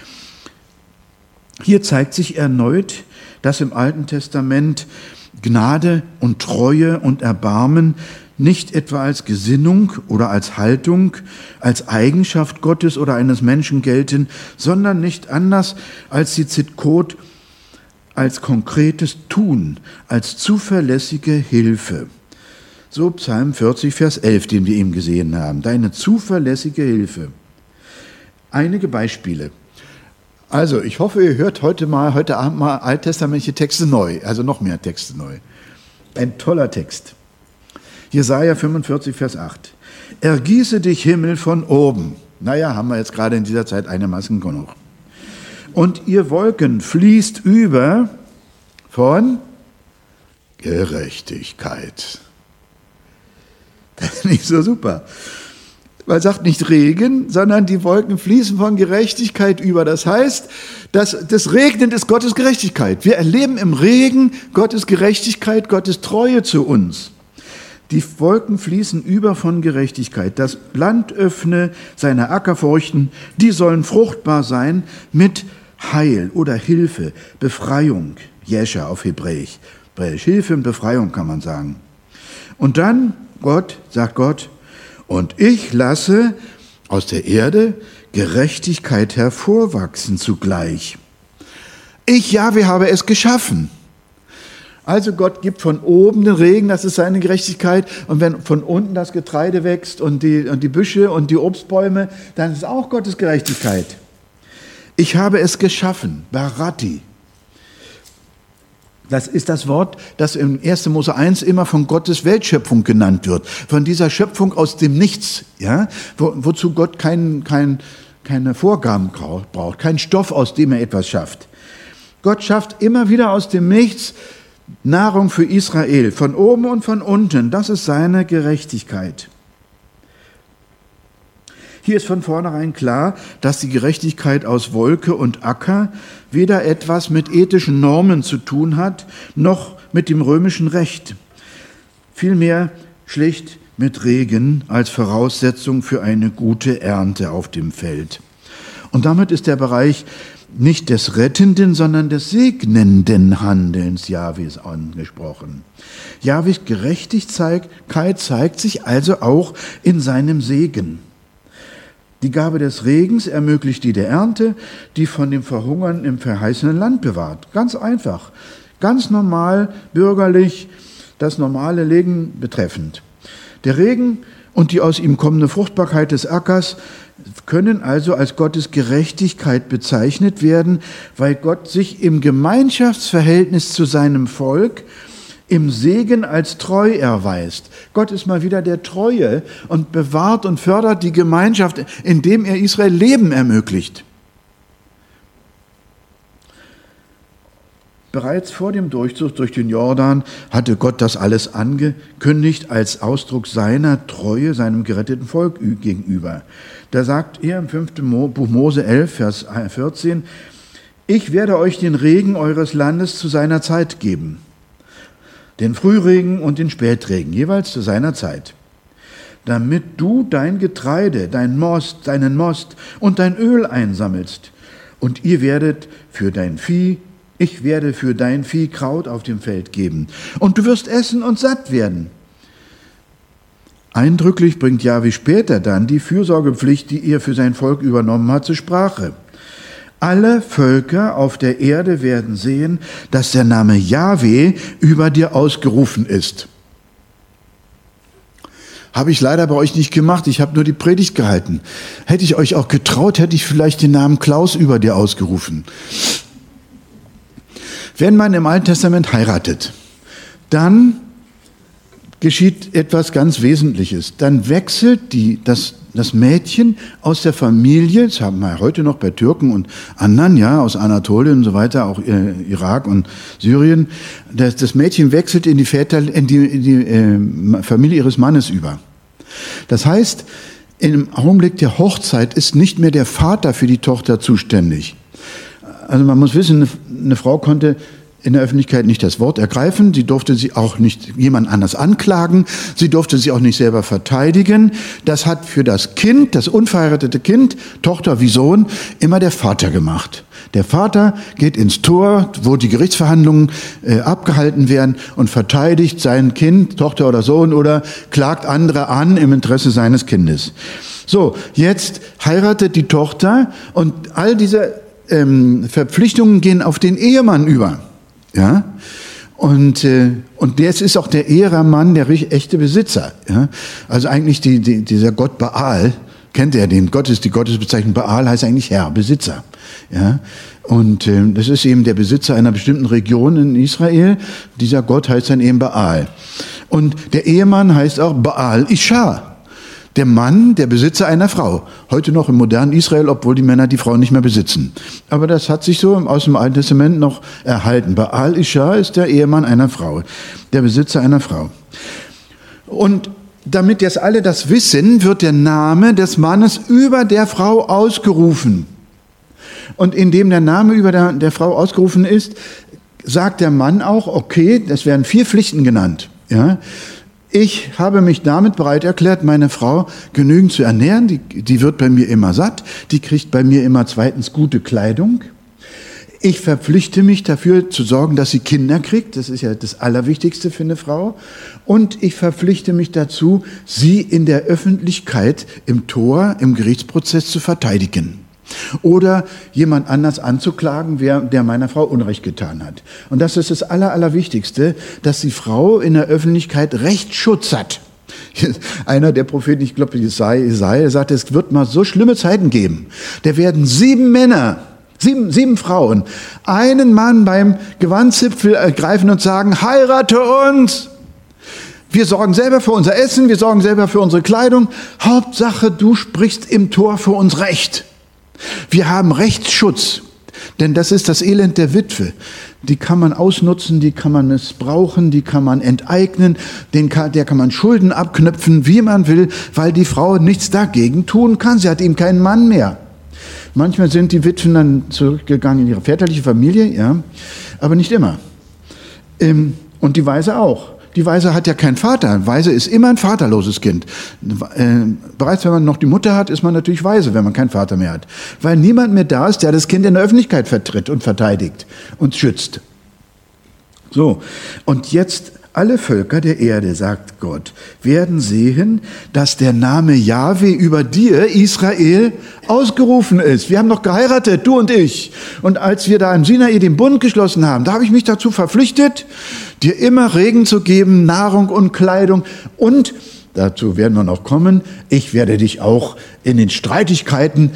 Hier zeigt sich erneut, dass im Alten Testament Gnade und Treue und Erbarmen nicht etwa als Gesinnung oder als Haltung, als Eigenschaft Gottes oder eines Menschen gelten, sondern nicht anders als die Tzidkot, als konkretes Tun, als zuverlässige Hilfe. So Psalm 40, Vers 11, den wir eben gesehen haben. Deine zuverlässige Hilfe. Einige Beispiele. Also, ich hoffe, ihr hört heute Abend mal alttestamentliche Texte neu, also noch mehr Texte neu. Ein toller Text. Jesaja 45, Vers 8. Ergieße dich, Himmel, von oben. Naja, haben wir jetzt gerade in dieser Zeit einigermaßen genug. Und ihr Wolken fließt über von Gerechtigkeit. Das ist nicht so super. Man sagt nicht Regen, sondern die Wolken fließen von Gerechtigkeit über. Das heißt, das Regnen ist Gottes Gerechtigkeit. Wir erleben im Regen Gottes Gerechtigkeit, Gottes Treue zu uns. Die Wolken fließen über von Gerechtigkeit. Das Land öffne seine Ackerfurchen, die sollen fruchtbar sein mit Heil oder Hilfe, Befreiung, Jescha auf Hebräisch. Hilfe und Befreiung kann man sagen. Und dann sagt Gott, und ich lasse aus der Erde Gerechtigkeit hervorwachsen zugleich. Ich, Jahwe, habe es geschaffen. Also Gott gibt von oben den Regen, das ist seine Gerechtigkeit. Und wenn von unten das Getreide wächst und die Büsche und die Obstbäume, dann ist es auch Gottes Gerechtigkeit. Ich habe es geschaffen, Barati. Das ist das Wort, das im 1. Mose 1 immer von Gottes Weltschöpfung genannt wird. Von dieser Schöpfung aus dem Nichts, ja, wozu Gott keine Vorgaben braucht, keinen Stoff, aus dem er etwas schafft. Gott schafft immer wieder aus dem Nichts Nahrung für Israel, von oben und von unten. Das ist seine Gerechtigkeit. Hier ist von vornherein klar, dass die Gerechtigkeit aus Wolke und Acker weder etwas mit ethischen Normen zu tun hat, noch mit dem römischen Recht. Vielmehr schlicht mit Regen als Voraussetzung für eine gute Ernte auf dem Feld. Und damit ist der Bereich nicht des rettenden, sondern des segnenden Handelns Jahwes angesprochen. Jahwes Gerechtigkeit zeigt sich also auch in seinem Segen. Die Gabe des Regens ermöglicht die der Ernte, die von dem Verhungern im verheißenen Land bewahrt. Ganz einfach, ganz normal, bürgerlich, das normale Leben betreffend. Der Regen und die aus ihm kommende Fruchtbarkeit des Ackers können also als Gottes Gerechtigkeit bezeichnet werden, weil Gott sich im Gemeinschaftsverhältnis zu seinem Volk im Segen als treu erweist. Gott ist mal wieder der Treue und bewahrt und fördert die Gemeinschaft, indem er Israel Leben ermöglicht. Bereits vor dem Durchzug durch den Jordan hatte Gott das alles angekündigt als Ausdruck seiner Treue seinem geretteten Volk gegenüber. Da sagt er im 5. Buch Mose 11, Vers 14, ich werde euch den Regen eures Landes zu seiner Zeit geben. Den Frühregen und den Spätregen, jeweils zu seiner Zeit. Damit du dein Getreide, deinen Most und dein Öl einsammelst. Und ihr werdet für dein Vieh, ich werde für dein Vieh Kraut auf dem Feld geben. Und du wirst essen und satt werden. Eindrücklich bringt Jahwe später dann die Fürsorgepflicht, die er für sein Volk übernommen hat, zur Sprache. Alle Völker auf der Erde werden sehen, dass der Name Jahwe über dir ausgerufen ist. Habe ich leider bei euch nicht gemacht, ich habe nur die Predigt gehalten. Hätte ich euch auch getraut, hätte ich vielleicht den Namen Klaus über dir ausgerufen. Wenn man im Alten Testament heiratet, dann geschieht etwas ganz Wesentliches. Dann wechselt das Mädchen aus der Familie, das haben wir heute noch bei Türken und anderen, ja, aus Anatolien und so weiter, auch Irak und Syrien, das Mädchen wechselt in die Familie ihres Mannes über. Das heißt, im Augenblick der Hochzeit ist nicht mehr der Vater für die Tochter zuständig. Also man muss wissen, eine Frau konnte in der Öffentlichkeit nicht das Wort ergreifen, sie durfte sie auch nicht jemand anders anklagen, sie durfte sie auch nicht selber verteidigen. Das hat für das Kind, das unverheiratete Kind, Tochter wie Sohn, immer der Vater gemacht. Der Vater geht ins Tor, wo die Gerichtsverhandlungen abgehalten werden und verteidigt sein Kind, Tochter oder Sohn oder klagt andere an im Interesse seines Kindes. So, jetzt heiratet die Tochter und all diese Verpflichtungen gehen auf den Ehemann über. Ja? Und jetzt ist auch der Ehemann der echte Besitzer. Ja? Also eigentlich dieser Gott Baal, kennt ihr den? Die Gottesbezeichnung Baal heißt eigentlich Herr, Besitzer. Ja? Und das ist eben der Besitzer einer bestimmten Region in Israel. Dieser Gott heißt dann eben Baal. Und der Ehemann heißt auch Baal Isha. Der Mann, der Besitzer einer Frau. Heute noch im modernen Israel, obwohl die Männer die Frauen nicht mehr besitzen. Aber das hat sich so aus dem Alten Testament noch erhalten. Baal Isha ist der Ehemann einer Frau, der Besitzer einer Frau. Und damit jetzt alle das wissen, wird der Name des Mannes über der Frau ausgerufen. Und indem der Name über der Frau ausgerufen ist, sagt der Mann auch, okay, das werden 4 Pflichten genannt. Ja? Ich habe mich damit bereit erklärt, meine Frau genügend zu ernähren. Die wird bei mir immer satt. Die kriegt bei mir immer zweitens gute Kleidung. Ich verpflichte mich dafür zu sorgen, dass sie Kinder kriegt. Das ist ja das Allerwichtigste für eine Frau. Und ich verpflichte mich dazu, sie in der Öffentlichkeit im Tor, im Gerichtsprozess zu verteidigen. Oder jemand anders anzuklagen, der meiner Frau Unrecht getan hat. Und das ist das Allerwichtigste, dass die Frau in der Öffentlichkeit Rechtsschutz hat. Einer der Propheten, ich glaube, Jesaja, sagte, es wird mal so schlimme Zeiten geben. Da werden 7 Männer, 7 Frauen, einen Mann beim Gewandzipfel ergreifen und sagen, heirate uns! Wir sorgen selber für unser Essen, wir sorgen selber für unsere Kleidung. Hauptsache, du sprichst im Tor für uns Recht. Wir haben Rechtsschutz, denn das ist das Elend der Witwe. Die kann man ausnutzen, die kann man missbrauchen, die kann man enteignen, der kann man Schulden abknöpfen, wie man will, weil die Frau nichts dagegen tun kann. Sie hat eben keinen Mann mehr. Manchmal sind die Witwen dann zurückgegangen in ihre väterliche Familie, ja, aber nicht immer. Und die Waise auch. Die Waise hat ja keinen Vater. Waise ist immer ein vaterloses Kind. Bereits wenn man noch die Mutter hat, ist man natürlich Waise, wenn man keinen Vater mehr hat. Weil niemand mehr da ist, der das Kind in der Öffentlichkeit vertritt und verteidigt und schützt. So, und jetzt alle Völker der Erde, sagt Gott, werden sehen, dass der Name Jahwe über dir, Israel, ausgerufen ist. Wir haben noch geheiratet, du und ich. Und als wir da im Sinai den Bund geschlossen haben, da habe ich mich dazu verpflichtet, dir immer Regen zu geben, Nahrung und Kleidung. Und, dazu werden wir noch kommen, ich werde dich auch in den Streitigkeiten,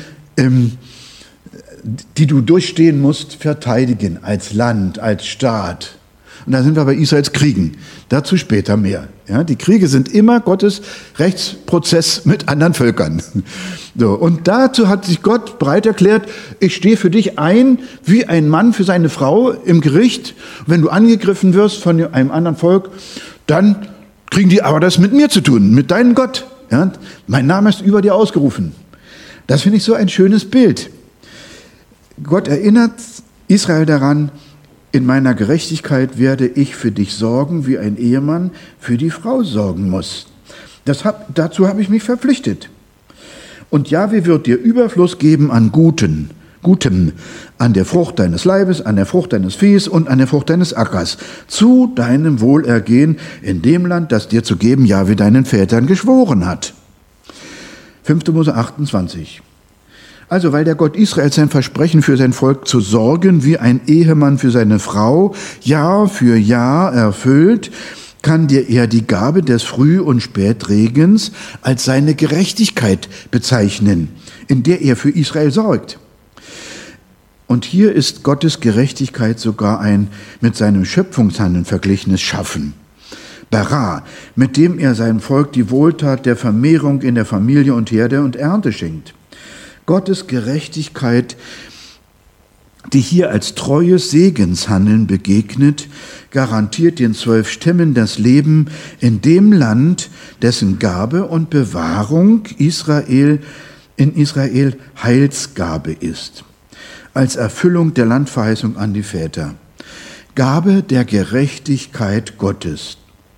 die du durchstehen musst, verteidigen, als Land, als Staat. Und da sind wir bei Israels Kriegen. Dazu später mehr. Ja, die Kriege sind immer Gottes Rechtsprozess mit anderen Völkern. So, und dazu hat sich Gott bereit erklärt, ich stehe für dich ein, wie ein Mann für seine Frau im Gericht. Und wenn du angegriffen wirst von einem anderen Volk, dann kriegen die aber das mit mir zu tun, mit deinem Gott. Ja, mein Name ist über dir ausgerufen. Das finde ich so ein schönes Bild. Gott erinnert Israel daran, in meiner Gerechtigkeit werde ich für dich sorgen, wie ein Ehemann für die Frau sorgen muss. Dazu habe ich mich verpflichtet. Und Jahwe wird dir Überfluss geben an Gutem, an der Frucht deines Leibes, an der Frucht deines Viehs und an der Frucht deines Ackers, zu deinem Wohlergehen in dem Land, das dir zu geben Jahwe deinen Vätern geschworen hat. 5. Mose 28. Also, weil der Gott Israel sein Versprechen für sein Volk zu sorgen, wie ein Ehemann für seine Frau, Jahr für Jahr erfüllt, kann dir er die Gabe des Früh- und Spätregens als seine Gerechtigkeit bezeichnen, in der er für Israel sorgt. Und hier ist Gottes Gerechtigkeit sogar ein mit seinem Schöpfungshandeln verglichenes Schaffen. Bara, mit dem er seinem Volk die Wohltat der Vermehrung in der Familie und Herde und Ernte schenkt. Gottes Gerechtigkeit, die hier als treues Segenshandeln begegnet, garantiert den 12 Stämmen das Leben in dem Land, dessen Gabe und Bewahrung in Israel Heilsgabe ist, als Erfüllung der Landverheißung an die Väter. Gabe der Gerechtigkeit Gottes.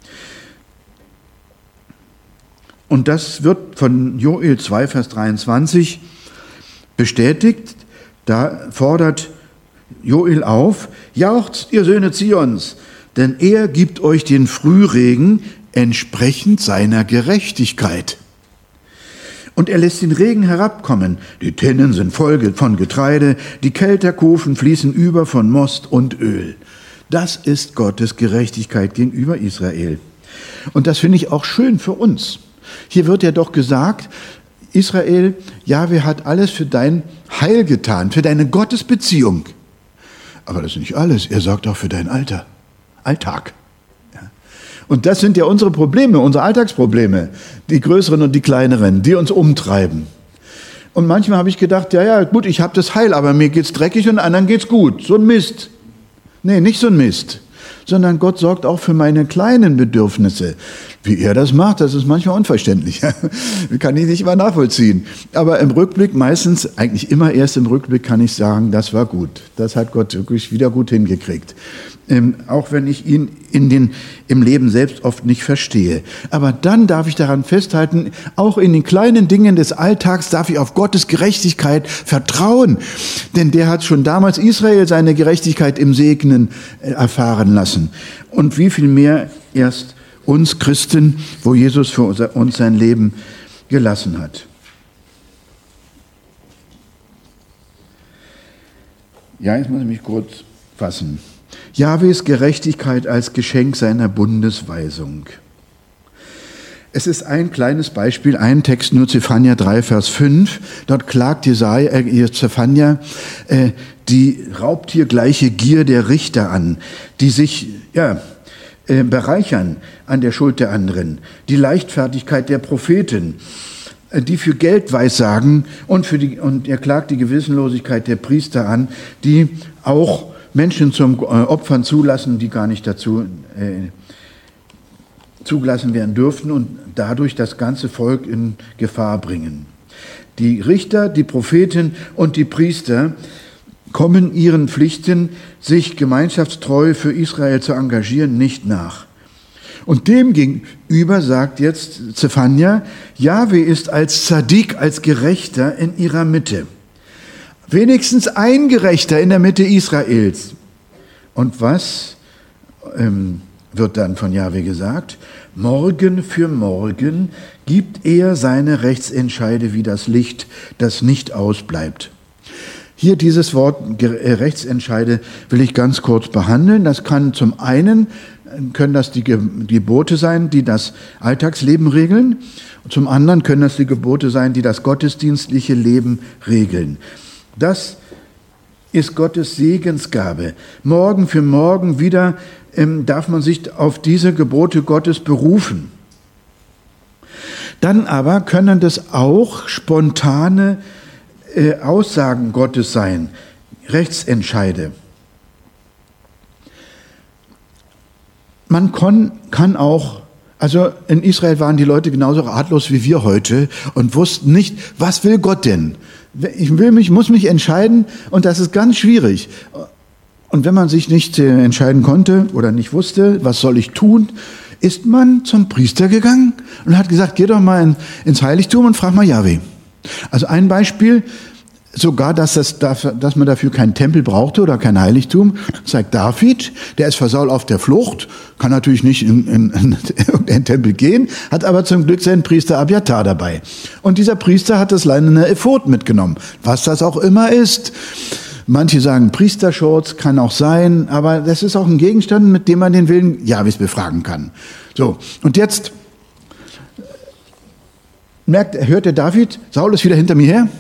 Und das wird von Joel 2, Vers 23 bestätigt. Da fordert Joel auf, jauchzt ihr Söhne Zions, denn er gibt euch den Frühregen entsprechend seiner Gerechtigkeit. Und er lässt den Regen herabkommen. Die Tennen sind voll von Getreide, die Kelterkufen fließen über von Most und Öl. Das ist Gottes Gerechtigkeit gegenüber Israel. Und das finde ich auch schön für uns. Hier wird ja doch gesagt, Israel, Jahwe hat alles für dein Heil getan, für deine Gottesbeziehung. Aber das ist nicht alles. Er sorgt auch für deinen Alltag. Ja. Und das sind ja unsere Probleme, unsere Alltagsprobleme, die größeren und die kleineren, die uns umtreiben. Und manchmal habe ich gedacht, ja gut, ich habe das Heil, aber mir geht's dreckig und anderen geht's gut. So ein Mist. Nee, nicht so ein Mist. Sondern Gott sorgt auch für meine kleinen Bedürfnisse. Wie er das macht, das ist manchmal unverständlich. Kann ich nicht mal nachvollziehen. Aber im Rückblick, meistens, eigentlich immer erst im Rückblick, kann ich sagen, das war gut. Das hat Gott wirklich wieder gut hingekriegt. Auch wenn ich ihn im Leben selbst oft nicht verstehe. Aber dann darf ich daran festhalten, auch in den kleinen Dingen des Alltags darf ich auf Gottes Gerechtigkeit vertrauen. Denn der hat schon damals Israel seine Gerechtigkeit im Segnen erfahren lassen. Und wie viel mehr erst uns Christen, wo Jesus für uns sein Leben gelassen hat. Ja, jetzt muss ich mich kurz fassen. Jahwes Gerechtigkeit als Geschenk seiner Bundesweisung. Es ist ein kleines Beispiel, ein Text, nur Zephania 3, Vers 5. Dort klagt Zephania die raubtiergleiche Gier der Richter an, die sich bereichern an der Schuld der anderen, die Leichtfertigkeit der Propheten, die für Geld weissagen und er klagt die Gewissenlosigkeit der Priester an, die auch Menschen zum Opfern zulassen, die gar nicht dazu zugelassen werden dürften und dadurch das ganze Volk in Gefahr bringen. Die Richter, die Propheten und die Priester kommen ihren Pflichten, sich gemeinschaftstreu für Israel zu engagieren, nicht nach. Und dem gegenüber sagt jetzt Zephania, Jahwe ist als Zadik, als Gerechter in ihrer Mitte. Wenigstens ein Gerechter in der Mitte Israels. Und was wird dann von Jahwe gesagt? Morgen für morgen gibt er seine Rechtsentscheide wie das Licht, das nicht ausbleibt. Hier dieses Wort Rechtsentscheide will ich ganz kurz behandeln. Das kann zum einen, können das die Gebote sein, die das Alltagsleben regeln. Und zum anderen können das die Gebote sein, die das gottesdienstliche Leben regeln. Das ist Gottes Segensgabe. Morgen für morgen wieder darf man sich auf diese Gebote Gottes berufen. Dann aber können das auch spontane Aussagen Gottes sein, Rechtsentscheide. Man kann auch, also in Israel waren die Leute genauso ratlos wie wir heute und wussten nicht, was will Gott denn? Ich muss mich entscheiden und das ist ganz schwierig. Und wenn man sich nicht entscheiden konnte oder nicht wusste, was soll ich tun, ist man zum Priester gegangen und hat gesagt, geh doch mal ins Heiligtum und frag mal Jahwe. Also ein Beispiel, sogar, dass man dafür keinen Tempel brauchte oder kein Heiligtum, zeigt David, der ist vor Saul auf der Flucht, kann natürlich nicht in irgendeinen Tempel gehen, hat aber zum Glück seinen Priester Abiatar dabei. Und dieser Priester hat das leinene Ephod mitgenommen, was das auch immer ist. Manche sagen Priesterschurz, kann auch sein, aber das ist auch ein Gegenstand, mit dem man den Willen Jahwes befragen kann. So, und jetzt hört der David, Saul ist wieder hinter mir her.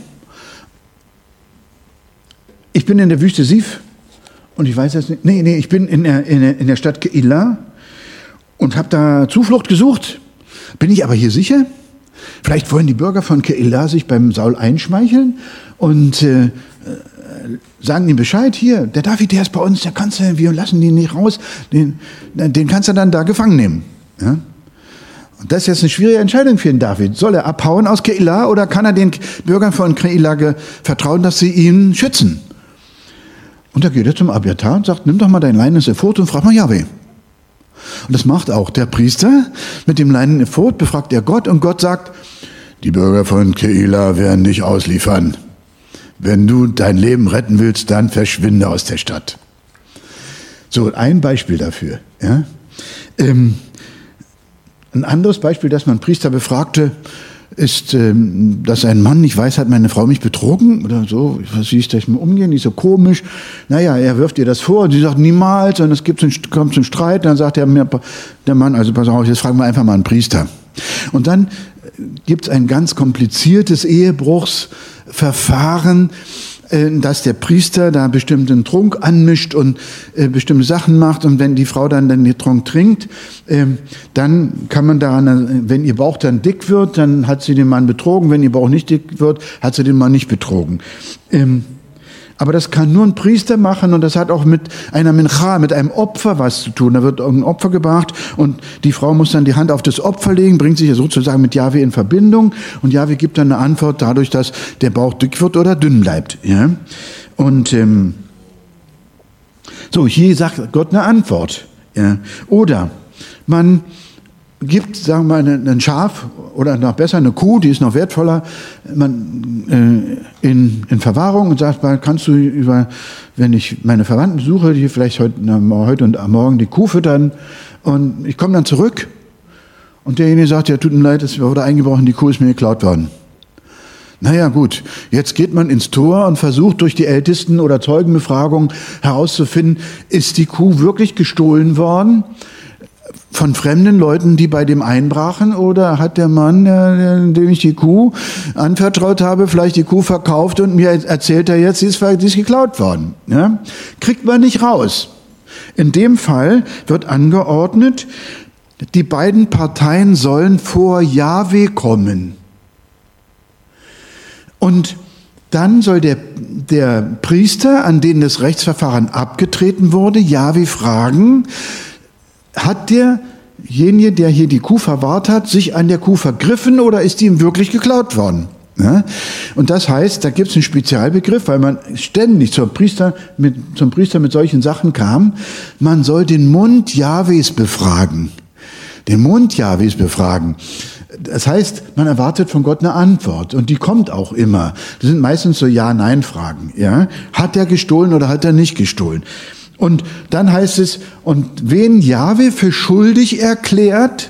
Ich bin in der Wüste Sif und ich weiß jetzt nicht, ich bin in der Stadt Keilah und habe da Zuflucht gesucht. Bin ich aber hier sicher? Vielleicht wollen die Bürger von Keilah sich beim Saul einschmeicheln und sagen ihm Bescheid, hier, der David, der ist bei uns, wir lassen den nicht raus, den kannst du dann da gefangen nehmen. Ja? Und das ist jetzt eine schwierige Entscheidung für den David. Soll er abhauen aus Keilah oder kann er den Bürgern von Keilah vertrauen, dass sie ihn schützen? Und da geht er zum Abiatar und sagt, nimm doch mal dein leinenes Ephod und frag mal Jahwe. Und das macht auch der Priester. Mit dem leinenen Ephod befragt er Gott und Gott sagt, die Bürger von Keilah werden dich ausliefern. Wenn du dein Leben retten willst, dann verschwinde aus der Stadt. So, ein Beispiel dafür. Ja? Ein anderes Beispiel, dass man Priester befragte, ist, dass ein Mann nicht weiß, hat meine Frau mich betrogen oder so, wie ist das mit umgehen, nicht so komisch. Naja, er wirft ihr das vor und sie sagt niemals und es kommt zum Streit, dann sagt der Mann, also pass auf, jetzt fragen wir einfach mal einen Priester. Und dann gibt es ein ganz kompliziertes Ehebruchsverfahren, dass der Priester da bestimmten Trunk anmischt und bestimmte Sachen macht. Und wenn die Frau dann den Trunk trinkt, dann kann man daran, wenn ihr Bauch dann dick wird, dann hat sie den Mann betrogen. Wenn ihr Bauch nicht dick wird, hat sie den Mann nicht betrogen. Aber das kann nur ein Priester machen und das hat auch mit einer Mincha, mit einem Opfer was zu tun. Da wird ein Opfer gebracht und die Frau muss dann die Hand auf das Opfer legen, bringt sich ja sozusagen mit Jahwe in Verbindung und Jahwe gibt dann eine Antwort dadurch, dass der Bauch dick wird oder dünn bleibt. Ja? Und so, hier sagt Gott eine Antwort. Ja? Oder man gibt, sagen wir mal, ein Schaf oder noch besser eine Kuh, die ist noch wertvoller, in Verwahrung und sagt, kannst du wenn ich meine Verwandten suche, die vielleicht heute und morgen die Kuh füttern und ich komme dann zurück und derjenige sagt, ja, tut mir leid, es wurde eingebrochen, die Kuh ist mir geklaut worden. Naja, gut, jetzt geht man ins Tor und versucht durch die Ältesten oder Zeugenbefragung herauszufinden, ist die Kuh wirklich gestohlen worden? Von fremden Leuten, die bei dem einbrachen, oder hat der Mann, dem ich die Kuh anvertraut habe, vielleicht die Kuh verkauft und mir erzählt er jetzt, sie ist geklaut worden. Ja? Kriegt man nicht raus. In dem Fall wird angeordnet, die beiden Parteien sollen vor Jahwe kommen. Und dann soll der Priester, an den das Rechtsverfahren abgetreten wurde, Jahwe fragen, hat derjenige, der hier die Kuh verwahrt hat, sich an der Kuh vergriffen oder ist die ihm wirklich geklaut worden? Ja? Und das heißt, da gibt es einen Spezialbegriff, weil man ständig zum Priester mit solchen Sachen kam, man soll den Mund Jahwes befragen. Den Mund Jahwes befragen. Das heißt, man erwartet von Gott eine Antwort und die kommt auch immer. Das sind meistens so Ja-Nein-Fragen. Ja? Hat er gestohlen oder hat er nicht gestohlen? Und dann heißt es, und wen Jahwe für schuldig erklärt,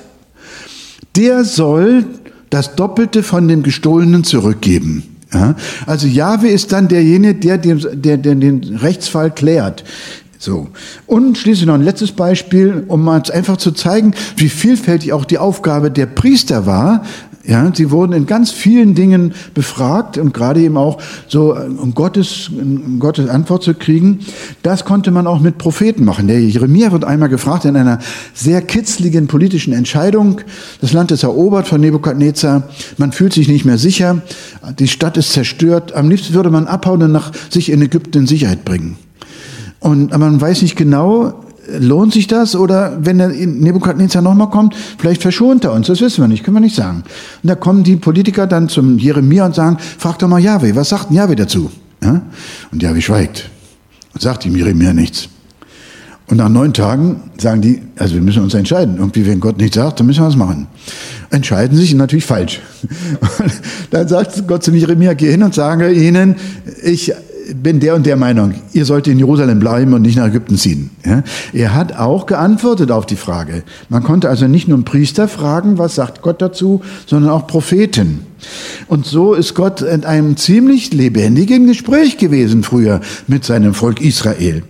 der soll das Doppelte von dem Gestohlenen zurückgeben. Ja? Also Jahwe ist dann derjenige, der den Rechtsfall klärt. So. Und schließlich noch ein letztes Beispiel, um mal einfach zu zeigen, wie vielfältig auch die Aufgabe der Priester war. Ja, sie wurden in ganz vielen Dingen befragt und gerade eben auch so, um Gottes Antwort zu kriegen. Das konnte man auch mit Propheten machen. Der Jeremia wird einmal gefragt in einer sehr kitzligen politischen Entscheidung. Das Land ist erobert von Nebukadnezar. Man fühlt sich nicht mehr sicher. Die Stadt ist zerstört. Am liebsten würde man abhauen und sich in Ägypten in Sicherheit bringen. Aber man weiß nicht genau, lohnt sich das oder wenn der Nebukadnezar nochmal kommt, vielleicht verschont er uns, das wissen wir nicht, können wir nicht sagen. Und da kommen die Politiker dann zum Jeremia und sagen, frag doch mal Jahwe, was sagt denn Jahwe dazu? Ja? Und Jahwe schweigt und sagt ihm Jeremia nichts. Und nach 9 Tagen sagen die, also wir müssen uns entscheiden, irgendwie wenn Gott nichts sagt, dann müssen wir was machen. Entscheiden sich natürlich falsch. Und dann sagt Gott zu Jeremia, geh hin und sage ihnen, ich bin der und der Meinung, ihr sollt in Jerusalem bleiben und nicht nach Ägypten ziehen. Ja? Er hat auch geantwortet auf die Frage. Man konnte also nicht nur einen Priester fragen, was sagt Gott dazu, sondern auch Propheten. Und so ist Gott in einem ziemlich lebendigen Gespräch gewesen früher mit seinem Volk Israel.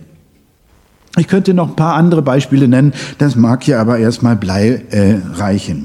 Ich könnte noch ein paar andere Beispiele nennen, das mag hier aber erstmal reichen.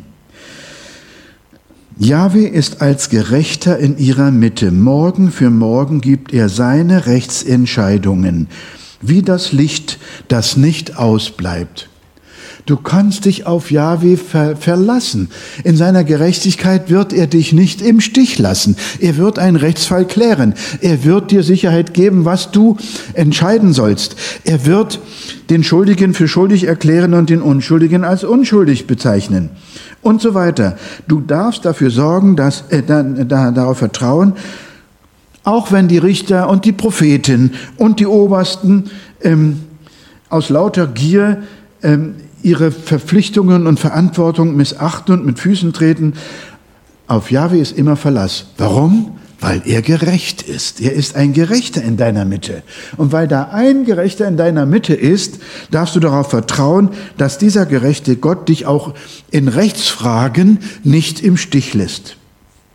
Jahwe ist als Gerechter in ihrer Mitte. Morgen für morgen gibt er seine Rechtsentscheidungen, wie das Licht, das nicht ausbleibt. Du kannst dich auf Jahwe verlassen. In seiner Gerechtigkeit wird er dich nicht im Stich lassen. Er wird einen Rechtsfall klären. Er wird dir Sicherheit geben, was du entscheiden sollst. Er wird den Schuldigen für schuldig erklären und den Unschuldigen als unschuldig bezeichnen. Und so weiter. Du darfst dafür sorgen, darauf vertrauen, auch wenn die Richter und die Propheten und die Obersten aus lauter Gier ihre Verpflichtungen und Verantwortung missachten und mit Füßen treten. Auf Jahwe ist immer Verlass. Warum? Weil er gerecht ist. Er ist ein Gerechter in deiner Mitte. Und weil da ein Gerechter in deiner Mitte ist, darfst du darauf vertrauen, dass dieser gerechte Gott dich auch in Rechtsfragen nicht im Stich lässt.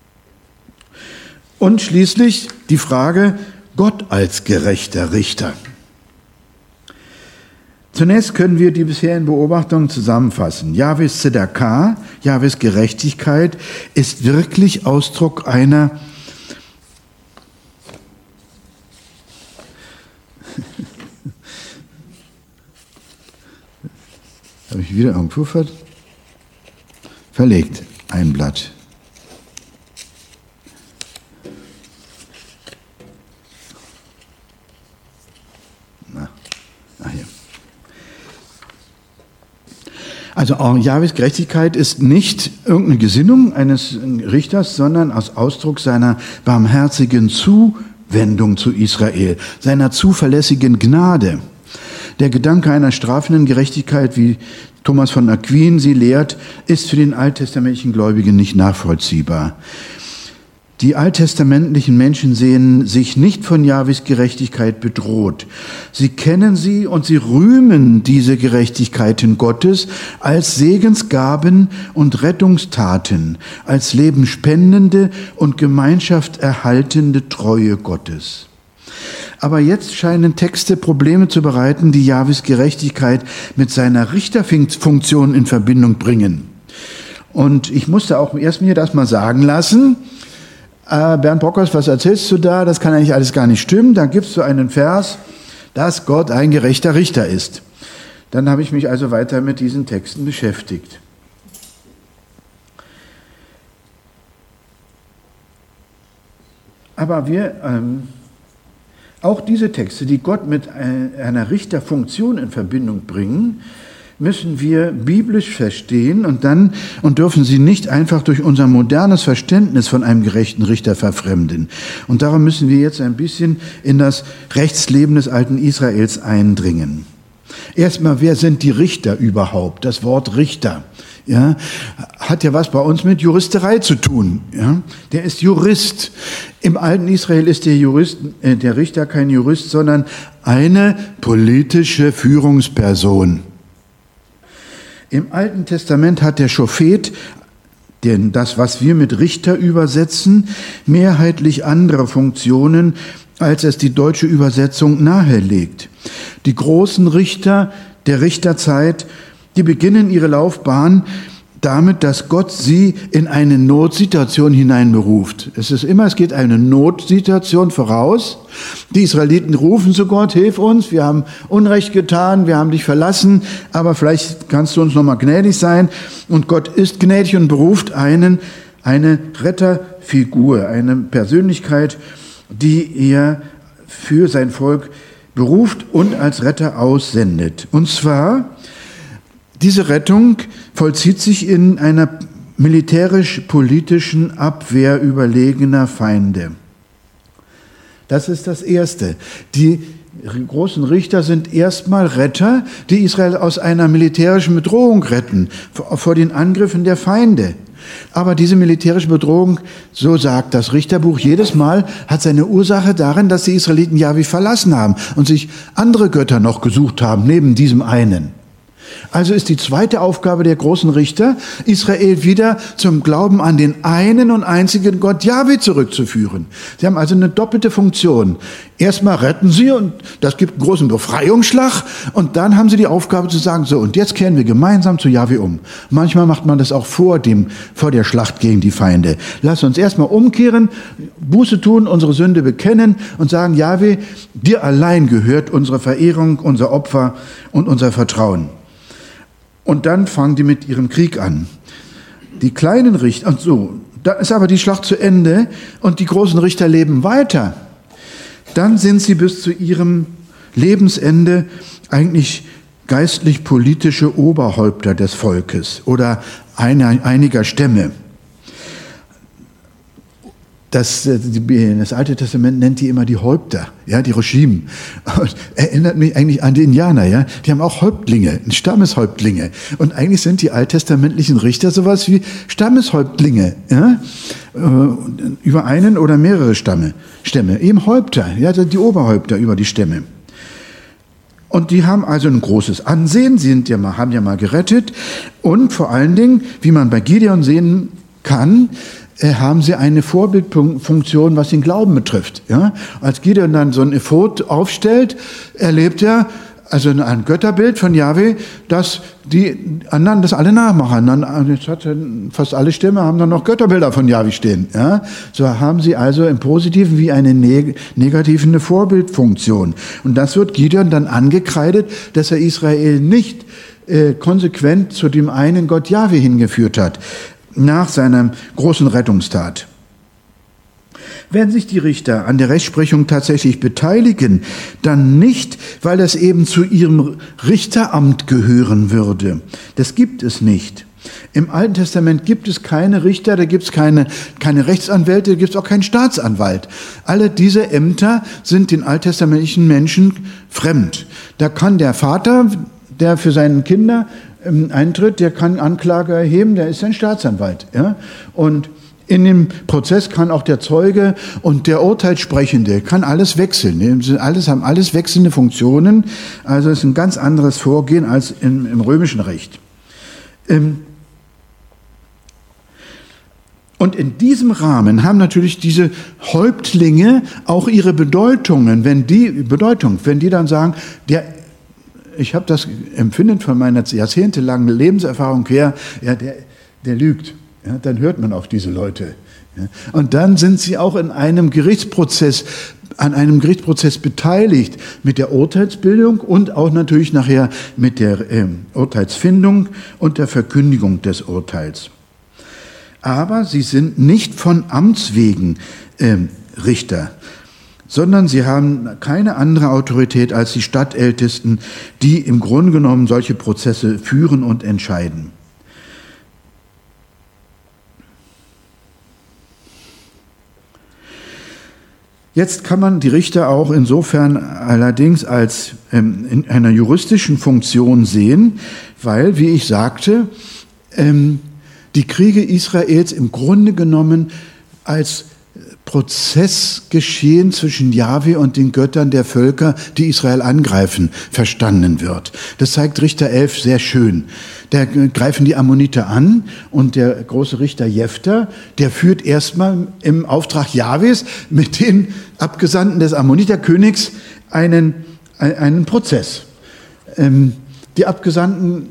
Und schließlich die Frage, Gott als gerechter Richter. Zunächst können wir die bisherigen Beobachtungen zusammenfassen. Jahwes Tzedakah, Jahwes Gerechtigkeit, ist wirklich Ausdruck einer habe ich wieder irgendwo verlegt, ein Blatt. Hier. Also Jahwes Gerechtigkeit ist nicht irgendeine Gesinnung eines Richters, sondern als Ausdruck seiner barmherzigen Zuwendung zu Israel, seiner zuverlässigen Gnade. Der Gedanke einer strafenden Gerechtigkeit, wie Thomas von Aquin sie lehrt, ist für den alttestamentlichen Gläubigen nicht nachvollziehbar. Die alttestamentlichen Menschen sehen sich nicht von Jahwes Gerechtigkeit bedroht. Sie kennen sie und sie rühmen diese Gerechtigkeiten Gottes als Segensgaben und Rettungstaten, als lebenspendende und gemeinschaftserhaltende Treue Gottes. Aber jetzt scheinen Texte Probleme zu bereiten, die Jahwes Gerechtigkeit mit seiner Richterfunktion in Verbindung bringen. Und ich musste auch erst mir das mal sagen lassen. Bernd Brockhaus, was erzählst du da? Das kann eigentlich alles gar nicht stimmen. Dann gibst du einen Vers, dass Gott ein gerechter Richter ist. Dann habe ich mich also weiter mit diesen Texten beschäftigt. Aber auch diese Texte, die Gott mit einer Richterfunktion in Verbindung bringen, müssen wir biblisch verstehen und dürfen sie nicht einfach durch unser modernes Verständnis von einem gerechten Richter verfremden. Und darum müssen wir jetzt ein bisschen in das Rechtsleben des alten Israels eindringen. Erstmal, wer sind die Richter überhaupt? Das Wort Richter, ja, hat ja was bei uns mit Juristerei zu tun. Ja? Der ist Jurist. Im alten Israel ist der Richter kein Jurist, sondern eine politische Führungsperson. Im Alten Testament hat der Schofet, denn das, was wir mit Richter übersetzen, mehrheitlich andere Funktionen, als es die deutsche Übersetzung nahelegt. Die großen Richter der Richterzeit, die beginnen ihre Laufbahn damit, dass Gott sie in eine Notsituation hineinberuft. Es geht eine Notsituation voraus. Die Israeliten rufen zu Gott, hilf uns, wir haben Unrecht getan, wir haben dich verlassen, aber vielleicht kannst du uns noch mal gnädig sein. Und Gott ist gnädig und beruft eine Retterfigur, eine Persönlichkeit, die er für sein Volk beruft und als Retter aussendet. Und zwar, diese Rettung vollzieht sich in einer militärisch-politischen Abwehr überlegener Feinde. Das ist das Erste. Die großen Richter sind erstmal Retter, die Israel aus einer militärischen Bedrohung retten, vor den Angriffen der Feinde. Aber diese militärische Bedrohung, so sagt das Richterbuch, jedes Mal hat seine Ursache darin, dass die Israeliten Jahwe verlassen haben und sich andere Götter noch gesucht haben, neben diesem einen. Also ist die zweite Aufgabe der großen Richter, Israel wieder zum Glauben an den einen und einzigen Gott Jahwe zurückzuführen. Sie haben also eine doppelte Funktion. Erstmal retten sie und das gibt einen großen Befreiungsschlag und dann haben sie die Aufgabe zu sagen, so und jetzt kehren wir gemeinsam zu Jahwe um. Manchmal macht man das auch vor der Schlacht gegen die Feinde. Lass uns erstmal umkehren, Buße tun, unsere Sünde bekennen und sagen, Jahwe, dir allein gehört unsere Verehrung, unser Opfer und unser Vertrauen. Und dann fangen die mit ihrem Krieg an. Die kleinen Richter, und so, da ist aber die Schlacht zu Ende und die großen Richter leben weiter. Dann sind sie bis zu ihrem Lebensende eigentlich geistlich-politische Oberhäupter des Volkes oder einiger Stämme. Das Alte Testament nennt die immer die Häupter, ja, die Roshim. Erinnert mich eigentlich an die Indianer, ja. Die haben auch Häuptlinge, Stammeshäuptlinge. Und eigentlich sind die alttestamentlichen Richter sowas wie Stammeshäuptlinge, ja. Über einen oder mehrere Stämme. Eben Häupter, ja, die Oberhäupter über die Stämme. Und die haben also ein großes Ansehen, haben ja mal gerettet. Und vor allen Dingen, wie man bei Gideon sehen kann, haben sie eine Vorbildfunktion, was den Glauben betrifft. Ja? Als Gideon dann so ein Ephod aufstellt, erlebt er, also ein Götterbild von Jahwe, dass die anderen das alle nachmachen. Jetzt hat fast alle Stämme haben dann noch Götterbilder von Jahwe stehen. Ja? So haben sie also im Positiven wie eine negativen eine Vorbildfunktion. Und das wird Gideon dann angekreidet, dass er Israel nicht konsequent zu dem einen Gott Jahwe hingeführt hat, nach seiner großen Rettungstat. Wenn sich die Richter an der Rechtsprechung tatsächlich beteiligen, dann nicht, weil das eben zu ihrem Richteramt gehören würde. Das gibt es nicht. Im Alten Testament gibt es keine Richter, da gibt es keine Rechtsanwälte, da gibt es auch keinen Staatsanwalt. Alle diese Ämter sind den alttestamentlichen Menschen fremd. Da kann der Vater, der für seine Kinder eintritt, der kann Anklage erheben, der ist ein Staatsanwalt. Ja? Und in dem Prozess kann auch der Zeuge und der Urteilssprechende, kann alles wechseln. Haben alles wechselnde Funktionen. Also es ist ein ganz anderes Vorgehen als im römischen Recht. Und in diesem Rahmen haben natürlich diese Häuptlinge auch ihre Bedeutungen. Wenn die dann sagen, ich habe das Empfinden von meiner jahrzehntelangen Lebenserfahrung her, ja, der lügt. Ja, dann hört man auf diese Leute. Ja. Und dann sind sie auch an einem Gerichtsprozess beteiligt mit der Urteilsbildung und auch natürlich nachher mit der Urteilsfindung und der Verkündigung des Urteils. Aber sie sind nicht von Amts wegen Richter, sondern sie haben keine andere Autorität als die Stadtältesten, die im Grunde genommen solche Prozesse führen und entscheiden. Jetzt kann man die Richter auch insofern allerdings als in einer juristischen Funktion sehen, weil, wie ich sagte, die Kriege Israels im Grunde genommen als Prozessgeschehen zwischen Jahwe und den Göttern der Völker, die Israel angreifen, verstanden wird. Das zeigt Richter 11 sehr schön. Da greifen die Ammoniter an und der große Richter Jefter, der führt erstmal im Auftrag Jahwes mit den Abgesandten des Ammoniterkönigs einen Prozess. Die Abgesandten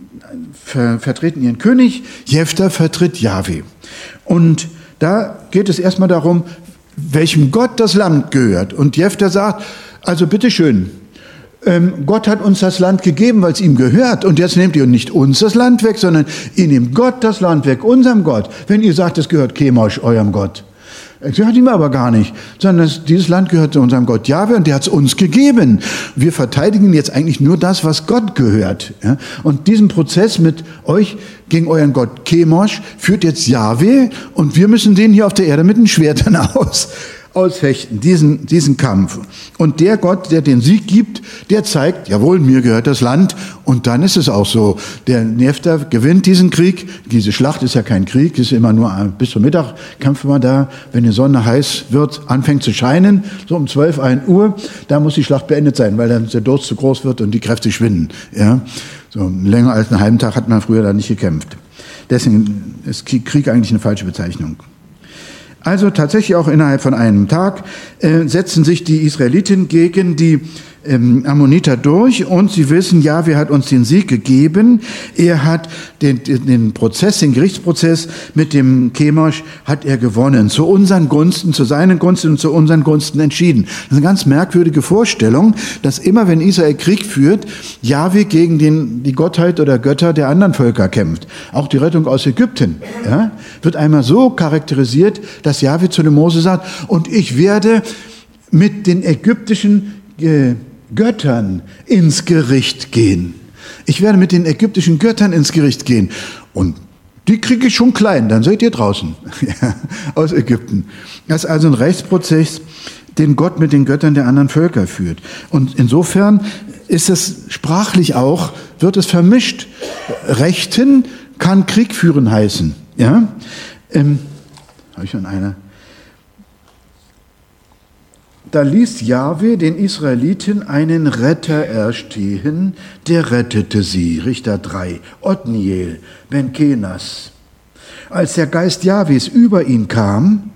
vertreten ihren König, Jefter vertritt Jahwe. Und da geht es erstmal darum, welchem Gott das Land gehört. Und Jefter sagt, also bitteschön, Gott hat uns das Land gegeben, weil es ihm gehört. Und jetzt nehmt ihr nicht uns das Land weg, sondern ihr nehmt Gott das Land weg, unserem Gott. Wenn ihr sagt, es gehört Chemosh, eurem Gott. Es gehört ihm aber gar nicht, sondern dieses Land gehört zu unserem Gott Jahwe und der hat es uns gegeben. Wir verteidigen jetzt eigentlich nur das, was Gott gehört. Ja? Und diesen Prozess mit euch gegen euren Gott Chemosh führt jetzt Jahwe und wir müssen den hier auf der Erde mit den Schwertern ausfechten, diesen Kampf. Und der Gott, der den Sieg gibt, der zeigt, jawohl, mir gehört das Land. Und dann ist es auch so. Der Jefter gewinnt diesen Krieg. Diese Schlacht ist ja kein Krieg, ist immer nur bis zum Mittag kämpfen wir da. Wenn die Sonne heiß wird, anfängt zu scheinen, so um 12, 1 Uhr, da muss die Schlacht beendet sein, weil dann der Durst zu groß wird und die Kräfte schwinden. Ja? So länger als einen halben Tag hat man früher da nicht gekämpft. Deswegen ist Krieg eigentlich eine falsche Bezeichnung. Also tatsächlich auch innerhalb von einem Tag setzen sich die Israeliten gegen die Ammoniter durch und sie wissen, Jahwe hat uns den Sieg gegeben. Er hat den Prozess, den Gerichtsprozess mit dem Chemosh hat er gewonnen. Zu unseren Gunsten, zu seinen Gunsten und zu unseren Gunsten entschieden. Das ist eine ganz merkwürdige Vorstellung, dass immer wenn Israel Krieg führt, Jahwe gegen die Gottheit oder Götter der anderen Völker kämpft. Auch die Rettung aus Ägypten wird einmal so charakterisiert, dass Jahwe zu dem Mose sagt, und ich werde mit den ägyptischen Göttern ins Gericht gehen. Ich werde mit den ägyptischen Göttern ins Gericht gehen. Und die kriege ich schon klein, dann seid ihr draußen aus Ägypten. Das ist also ein Rechtsprozess, den Gott mit den Göttern der anderen Völker führt. Und insofern ist es sprachlich auch, wird es vermischt. Rechten kann Krieg führen heißen. Ja? Habe ich schon eine? Da ließ Jahwe den Israeliten einen Retter erstehen, der rettete sie. Richter 3, Otniel, Ben Kenas. Als der Geist Jahwes über ihn kam,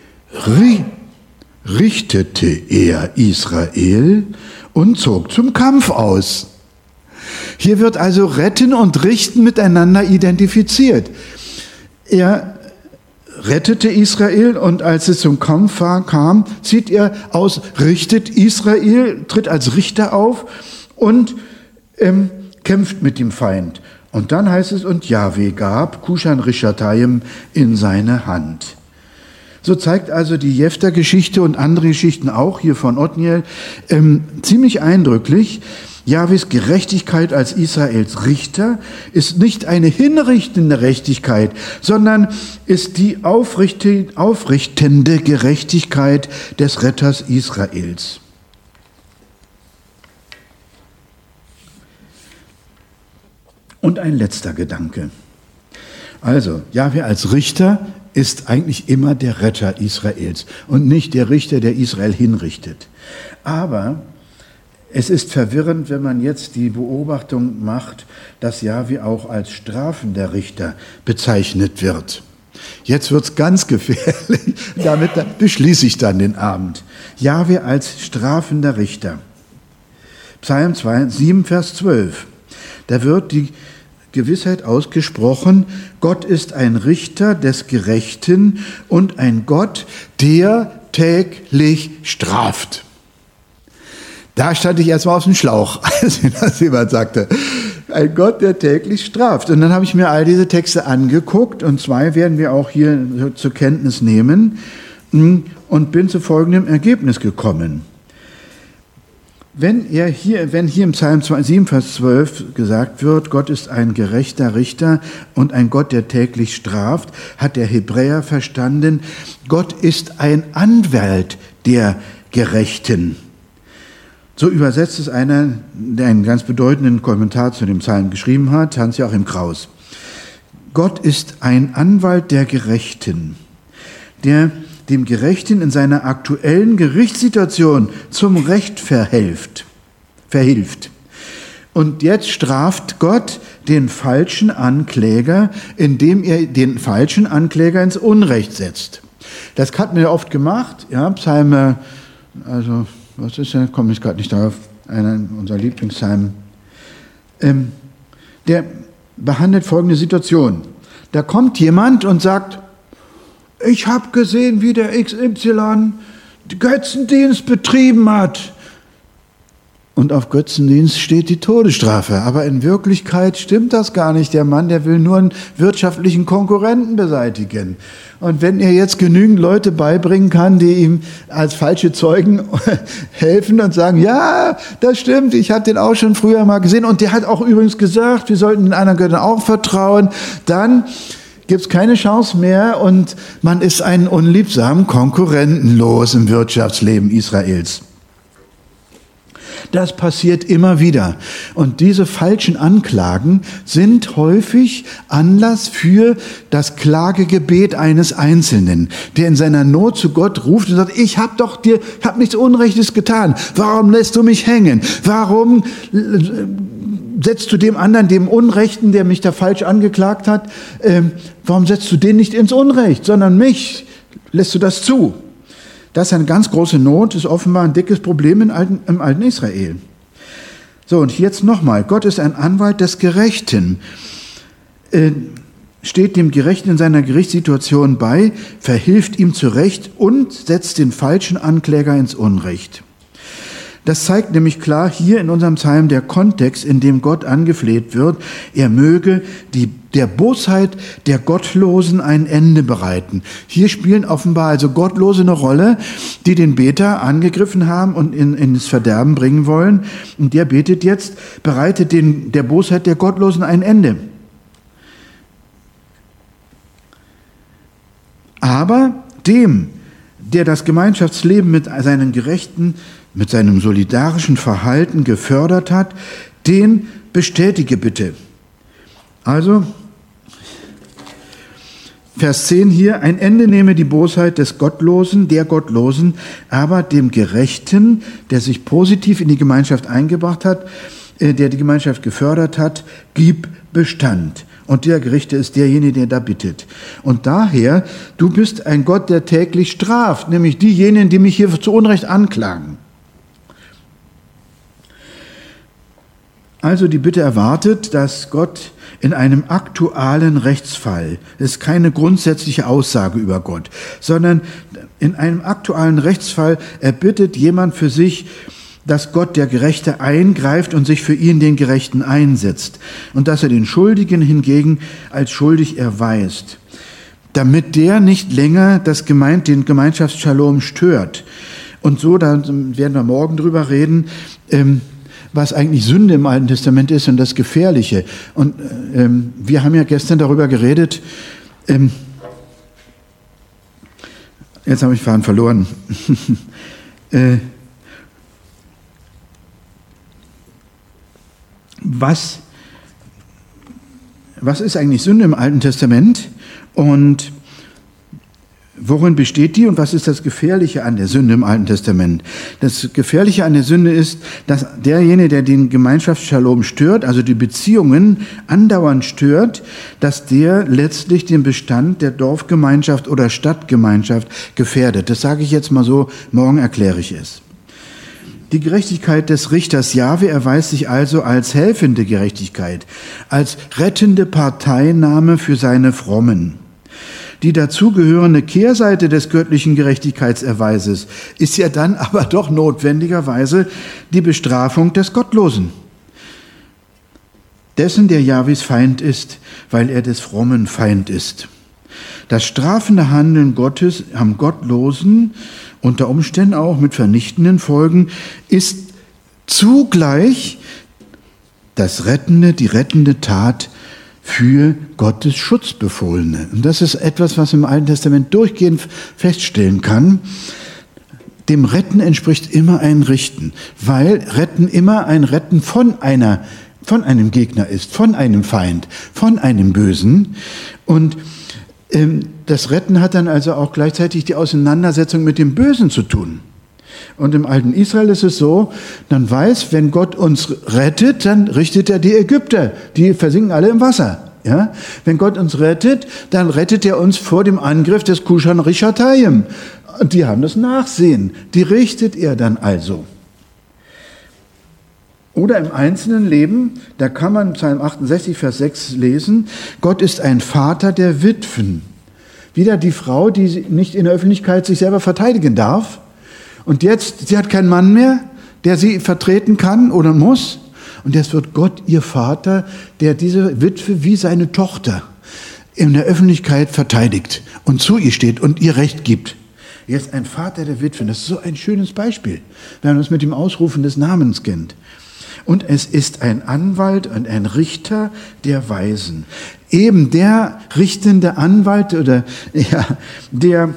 richtete er Israel und zog zum Kampf aus. Hier wird also Retten und Richten miteinander identifiziert. Er rettete Israel und als es zum Kampf kam, zieht er aus, richtet Israel, tritt als Richter auf und kämpft mit dem Feind. Und dann heißt es, und Jahwe gab Kushan Rishatayim in seine Hand. So zeigt also die Jefter-Geschichte und andere Geschichten auch, hier von Othniel, ziemlich eindrücklich, Jahwes Gerechtigkeit als Israels Richter ist nicht eine hinrichtende Gerechtigkeit, sondern ist die aufrichtende Gerechtigkeit des Retters Israels. Und ein letzter Gedanke. Also, Jahwe als Richter ist eigentlich immer der Retter Israels und nicht der Richter, der Israel hinrichtet. Aber es ist verwirrend, wenn man jetzt die Beobachtung macht, dass Jahwe auch als strafender Richter bezeichnet wird. Jetzt wird es ganz gefährlich, damit beschließe ich dann den Abend. Jahwe als strafender Richter. Psalm 7, Vers 12. Da wird die Gewissheit ausgesprochen, Gott ist ein Richter des Gerechten und ein Gott, der täglich straft. Da stand ich erstmal auf dem Schlauch, als mir das jemand sagte. Ein Gott, der täglich straft. Und dann habe ich mir all diese Texte angeguckt und zwei werden wir auch hier zur Kenntnis nehmen und bin zu folgendem Ergebnis gekommen. Wenn hier im Psalm 7, Vers 12 gesagt wird, Gott ist ein gerechter Richter und ein Gott, der täglich straft, hat der Hebräer verstanden, Gott ist ein Anwalt der Gerechten. So übersetzt es einer, der einen ganz bedeutenden Kommentar zu dem Psalm geschrieben hat, Hans-Joachim Kraus. Gott ist ein Anwalt der Gerechten, der dem Gerechten in seiner aktuellen Gerichtssituation zum Recht verhilft. Und jetzt straft Gott den falschen Ankläger, indem er den falschen Ankläger ins Unrecht setzt. Das hat man ja oft gemacht, ja, Psalme, also was ist denn, komme ich gerade nicht darauf, einer unserer Lieblingspsalmen. Der behandelt folgende Situation. Da kommt jemand und sagt, ich habe gesehen, wie der XY Götzendienst betrieben hat. Und auf Götzendienst steht die Todesstrafe. Aber in Wirklichkeit stimmt das gar nicht. Der Mann, der will nur einen wirtschaftlichen Konkurrenten beseitigen. Und wenn er jetzt genügend Leute beibringen kann, die ihm als falsche Zeugen helfen und sagen, ja, das stimmt, ich habe den auch schon früher mal gesehen. Und der hat auch übrigens gesagt, wir sollten den anderen Göttern auch vertrauen. Dann gibt es keine Chance mehr und man ist einen unliebsamen Konkurrenten los im Wirtschaftsleben Israels. Das passiert immer wieder. Und diese falschen Anklagen sind häufig Anlass für das Klagegebet eines Einzelnen, der in seiner Not zu Gott ruft und sagt, ich habe nichts Unrechtes getan. Warum lässt du mich hängen? Warum setzt du dem anderen, dem Unrechten, der mich da falsch angeklagt hat, warum setzt du den nicht ins Unrecht, sondern mich? Lässt du das zu? Das ist eine ganz große Not, ist offenbar ein dickes Problem im alten Israel. So, und jetzt nochmal, Gott ist ein Anwalt des Gerechten, steht dem Gerechten in seiner Gerichtssituation bei, verhilft ihm zurecht und setzt den falschen Ankläger ins Unrecht. Das zeigt nämlich klar hier in unserem Psalm der Kontext, in dem Gott angefleht wird, er möge der Bosheit der Gottlosen ein Ende bereiten. Hier spielen offenbar also Gottlose eine Rolle, die den Beter angegriffen haben und ins Verderben bringen wollen. Und der betet jetzt, bereitet der Bosheit der Gottlosen ein Ende. Aber dem, der das Gemeinschaftsleben mit seinen Gerechten, mit seinem solidarischen Verhalten gefördert hat, den bestätige bitte. Also, Vers 10 hier, ein Ende nehme die Bosheit des Gottlosen, der Gottlosen, aber dem Gerechten, der sich positiv in die Gemeinschaft eingebracht hat, der die Gemeinschaft gefördert hat, gib Bestand. und der Gerichte ist derjenige, der da bittet. Und daher, du bist ein Gott, der täglich straft, nämlich diejenigen, die mich hier zu Unrecht anklagen. Also die Bitte erwartet, dass Gott in einem aktuellen Rechtsfall, das ist keine grundsätzliche Aussage über Gott, sondern in einem aktuellen Rechtsfall erbittet jemand für sich, dass Gott, der Gerechte, eingreift und sich für ihn, den Gerechten, einsetzt und dass er den Schuldigen hingegen als schuldig erweist, damit der nicht länger den Gemeinschaftsshalom stört. Und so, da werden wir morgen drüber reden, was eigentlich Sünde im Alten Testament ist und das Gefährliche. Und wir haben ja gestern darüber geredet, jetzt habe ich Faden verloren. Was ist eigentlich Sünde im Alten Testament und worin besteht die und was ist das Gefährliche an der Sünde im Alten Testament? Das Gefährliche an der Sünde ist, dass derjenige, der den Gemeinschaftsshalom stört, also die Beziehungen andauernd stört, dass der letztlich den Bestand der Dorfgemeinschaft oder Stadtgemeinschaft gefährdet. Das sage ich jetzt mal so, morgen erkläre ich es. Die Gerechtigkeit des Richters Jahwe erweist sich also als helfende Gerechtigkeit, als rettende Parteinahme für seine Frommen. Die dazugehörende Kehrseite des göttlichen Gerechtigkeitserweises ist ja dann aber doch notwendigerweise die Bestrafung des Gottlosen, dessen der Jahwes Feind ist, weil er des frommen Feind ist. Das strafende Handeln Gottes am Gottlosen, unter Umständen auch mit vernichtenden Folgen, ist zugleich die rettende Tat für Gottes Schutzbefohlene. Und das ist etwas, was im Alten Testament durchgehend feststellen kann. Dem Retten entspricht immer ein Richten, weil Retten immer ein Retten von einem Gegner ist, von einem Feind, von einem Bösen. Und das Retten hat dann also auch gleichzeitig die Auseinandersetzung mit dem Bösen zu tun. Und im alten Israel ist es so, man weiß, wenn Gott uns rettet, dann richtet er die Ägypter, die versinken alle im Wasser. Ja? Wenn Gott uns rettet, dann rettet er uns vor dem Angriff des Kushan Rishatayim. Und die haben das Nachsehen, die richtet er dann also. Oder im einzelnen Leben, da kann man Psalm 68, Vers 6 lesen, Gott ist ein Vater der Witwen. Wieder die Frau, die nicht in der Öffentlichkeit sich selber verteidigen darf. Und jetzt, sie hat keinen Mann mehr, der sie vertreten kann oder muss. Und jetzt wird Gott ihr Vater, der diese Witwe wie seine Tochter in der Öffentlichkeit verteidigt und zu ihr steht und ihr Recht gibt. Jetzt ein Vater der Witwen, das ist so ein schönes Beispiel, wenn man es mit dem Ausrufen des Namens kennt. Und es ist ein Anwalt und ein Richter der Weisen. Eben der richtende Anwalt oder der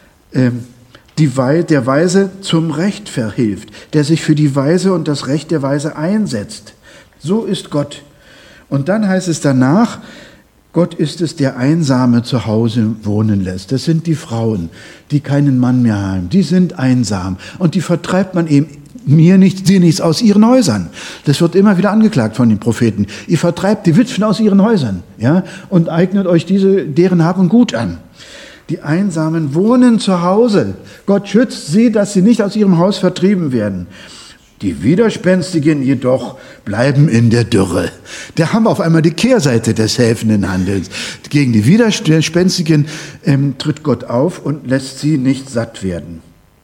Weise zum Recht verhilft, der sich für die Weise und das Recht der Weise einsetzt. So ist Gott. Und dann heißt es danach, Gott ist es, der Einsame zu Hause wohnen lässt. Das sind die Frauen, die keinen Mann mehr haben. Die sind einsam. Und die vertreibt man eben dir nichts aus ihren Häusern. Das wird immer wieder angeklagt von den Propheten. Ihr vertreibt die Witwen aus ihren Häusern, ja, und eignet euch deren Hab und Gut an. Die Einsamen wohnen zu Hause. Gott schützt sie, dass sie nicht aus ihrem Haus vertrieben werden. Die Widerspenstigen jedoch bleiben in der Dürre. Da haben wir auf einmal die Kehrseite des helfenden Handelns. Gegen die Widerspenstigen tritt Gott auf und lässt sie nicht satt werden.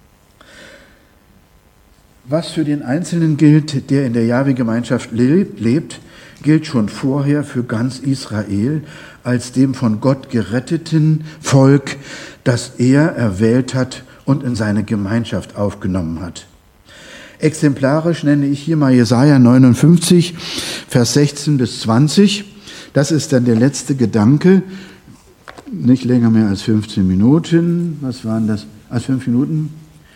Was für den Einzelnen gilt, der in der Jahwe-Gemeinschaft lebt, gilt schon vorher für ganz Israel als dem von Gott geretteten Volk, das er erwählt hat und in seine Gemeinschaft aufgenommen hat. Exemplarisch nenne ich hier mal Jesaja 59, Vers 16 bis 20. Das ist dann der letzte Gedanke. Nicht länger mehr als 15 Minuten. Was waren das? Als 5 Minuten?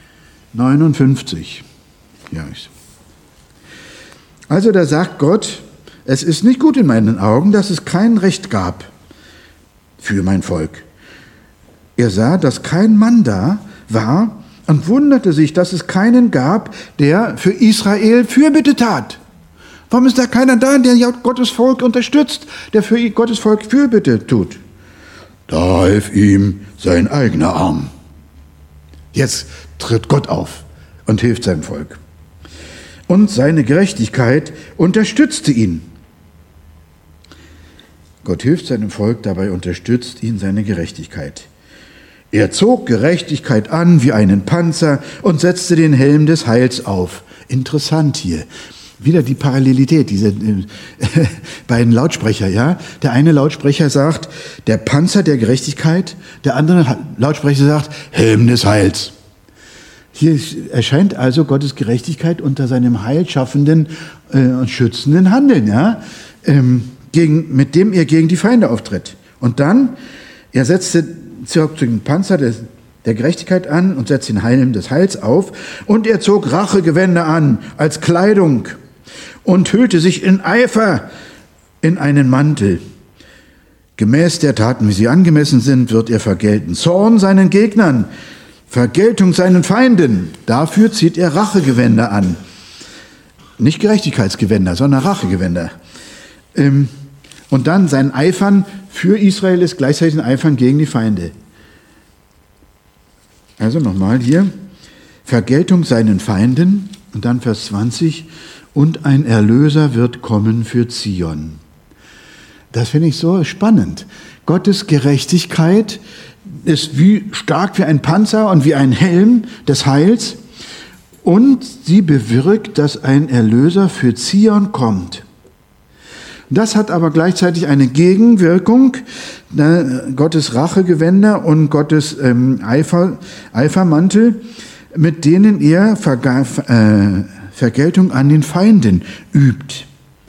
59. Ja, also da sagt Gott, es ist nicht gut in meinen Augen, dass es kein Recht gab für mein Volk. Er sah, dass kein Mann da war und wunderte sich, dass es keinen gab, der für Israel Fürbitte tat. Warum ist da keiner da, der Gottes Volk unterstützt, der für Gottes Volk Fürbitte tut? Da half ihm sein eigener Arm. Jetzt tritt Gott auf und hilft seinem Volk. Und seine Gerechtigkeit unterstützte ihn. Gott hilft seinem Volk, dabei unterstützt ihn seine Gerechtigkeit. Er zog Gerechtigkeit an wie einen Panzer und setzte den Helm des Heils auf. Interessant hier. Wieder die Parallelität, diese beiden Lautsprecher, ja. Der eine Lautsprecher sagt, der Panzer der Gerechtigkeit, der andere Lautsprecher sagt, Helm des Heils. Hier erscheint also Gottes Gerechtigkeit unter seinem heilschaffenden und schützenden Handeln, ja, mit dem er gegen die Feinde auftritt. Und dann, er setzte den Panzer der Gerechtigkeit an und setzte den Helm des Heils auf und er zog Rachegewänder an als Kleidung und hüllte sich in Eifer in einen Mantel. Gemäß der Taten, wie sie angemessen sind, wird er vergelten. Zorn seinen Gegnern, Vergeltung seinen Feinden. Dafür zieht er Rachegewänder an. Nicht Gerechtigkeitsgewänder, sondern Rachegewänder. Und dann sein Eifern für Israel ist gleichzeitig ein Eifern gegen die Feinde. Also nochmal hier. Vergeltung seinen Feinden. Und dann Vers 20. Und ein Erlöser wird kommen für Zion. Das finde ich so spannend. Gottes Gerechtigkeit ist stark wie ein Panzer und wie ein Helm des Heils. Und sie bewirkt, dass ein Erlöser für Zion kommt. Das hat aber gleichzeitig eine Gegenwirkung. Gottes Rachegewänder und Gottes Eifermantel, mit denen er Vergeltung an den Feinden übt.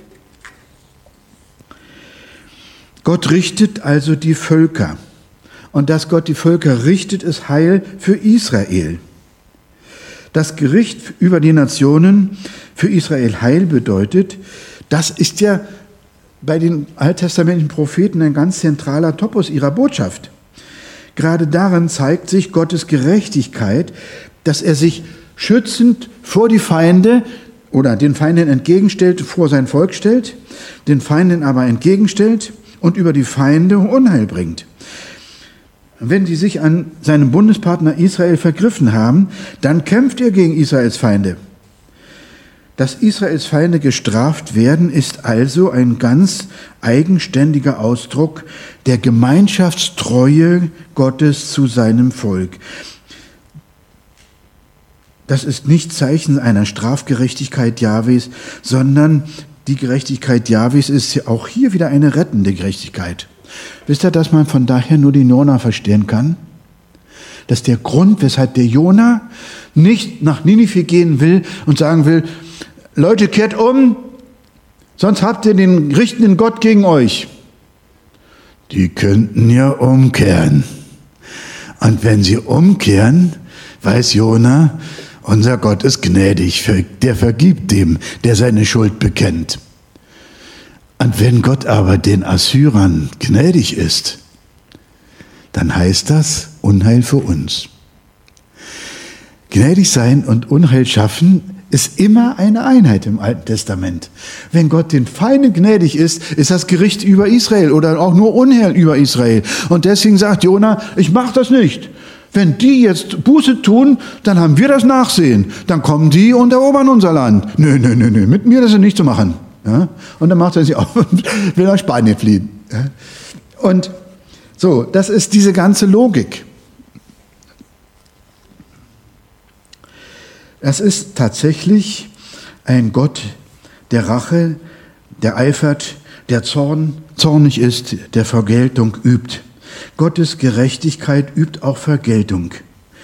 Gott richtet also die Völker. Und dass Gott die Völker richtet, ist Heil für Israel. Das Gericht über die Nationen für Israel Heil bedeutet, das ist ja bei den alttestamentlichen Propheten ein ganz zentraler Topos ihrer Botschaft. Gerade darin zeigt sich Gottes Gerechtigkeit, dass er sich schützend vor die Feinde oder den Feinden entgegenstellt, vor sein Volk stellt, den Feinden aber entgegenstellt und über die Feinde Unheil bringt. Wenn die sich an seinem Bundespartner Israel vergriffen haben, dann kämpft er gegen Israels Feinde. Dass Israels Feinde gestraft werden, ist also ein ganz eigenständiger Ausdruck der Gemeinschaftstreue Gottes zu seinem Volk. Das ist nicht Zeichen einer Strafgerechtigkeit Jahwes, sondern die Gerechtigkeit Jahwes ist auch hier wieder eine rettende Gerechtigkeit. Wisst ihr, dass man von daher nur die Jona verstehen kann? Dass der Grund, weshalb der Jona nicht nach Ninive gehen will und sagen will, Leute, kehrt um, sonst habt ihr den richtenden Gott gegen euch. Die könnten ja umkehren. Und wenn sie umkehren, weiß Jona, unser Gott ist gnädig, der vergibt dem, der seine Schuld bekennt. Und wenn Gott aber den Assyrern gnädig ist, dann heißt das Unheil für uns. Gnädig sein und Unheil schaffen ist immer eine Einheit im Alten Testament. Wenn Gott den Feinden gnädig ist, ist das Gericht über Israel oder auch nur Unheil über Israel. Und deswegen sagt Jona, ich mache das nicht. Wenn die jetzt Buße tun, dann haben wir das Nachsehen. Dann kommen die und erobern unser Land. Nö, mit mir das ist nicht zu machen. Ja? Und dann macht er sich auf und will nach Spanien fliehen. Ja? Und so, das ist diese ganze Logik. Es ist tatsächlich ein Gott der Rache, der eifert, der zornig ist, der Vergeltung übt. Gottes Gerechtigkeit übt auch Vergeltung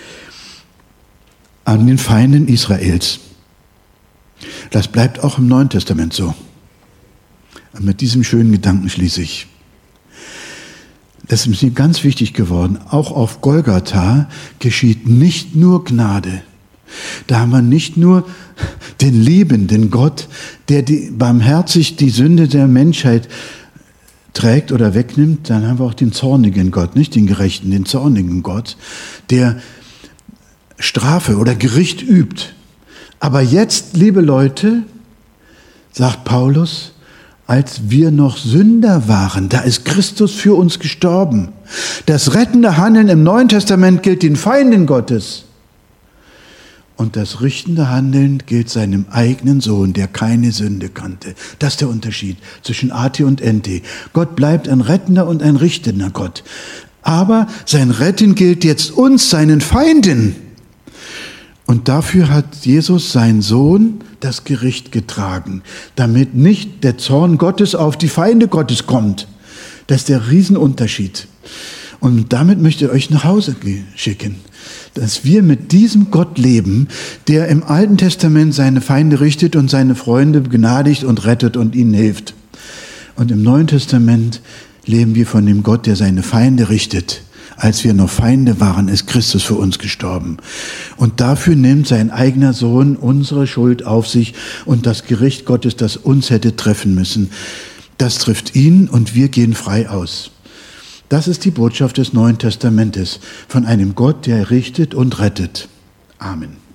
an den Feinden Israels. Das bleibt auch im Neuen Testament so. Und mit diesem schönen Gedanken schließe ich. Das ist mir ganz wichtig geworden. Auch auf Golgatha geschieht nicht nur Gnade. Da haben wir nicht nur den liebenden Gott, der barmherzig die Sünde der Menschheit trägt oder wegnimmt, dann haben wir auch den zornigen Gott, nicht den Gerechten, den zornigen Gott, der Strafe oder Gericht übt. Aber jetzt, liebe Leute, sagt Paulus, als wir noch Sünder waren, da ist Christus für uns gestorben. Das rettende Handeln im Neuen Testament gilt den Feinden Gottes. Und das richtende Handeln gilt seinem eigenen Sohn, der keine Sünde kannte. Das ist der Unterschied zwischen Ate und Ente. Gott bleibt ein rettender und ein richtender Gott. Aber sein Retten gilt jetzt uns, seinen Feinden. Und dafür hat Jesus, sein Sohn, das Gericht getragen, damit nicht der Zorn Gottes auf die Feinde Gottes kommt. Das ist der Riesenunterschied. Und damit möchte ich euch nach Hause schicken, dass wir mit diesem Gott leben, der im Alten Testament seine Feinde richtet und seine Freunde begnadigt und rettet und ihnen hilft. Und im Neuen Testament leben wir von dem Gott, der seine Feinde richtet. Als wir noch Feinde waren, ist Christus für uns gestorben. Und dafür nimmt sein eigener Sohn unsere Schuld auf sich und das Gericht Gottes, das uns hätte treffen müssen. Das trifft ihn und wir gehen frei aus. Das ist die Botschaft des Neuen Testamentes von einem Gott, der richtet und rettet. Amen.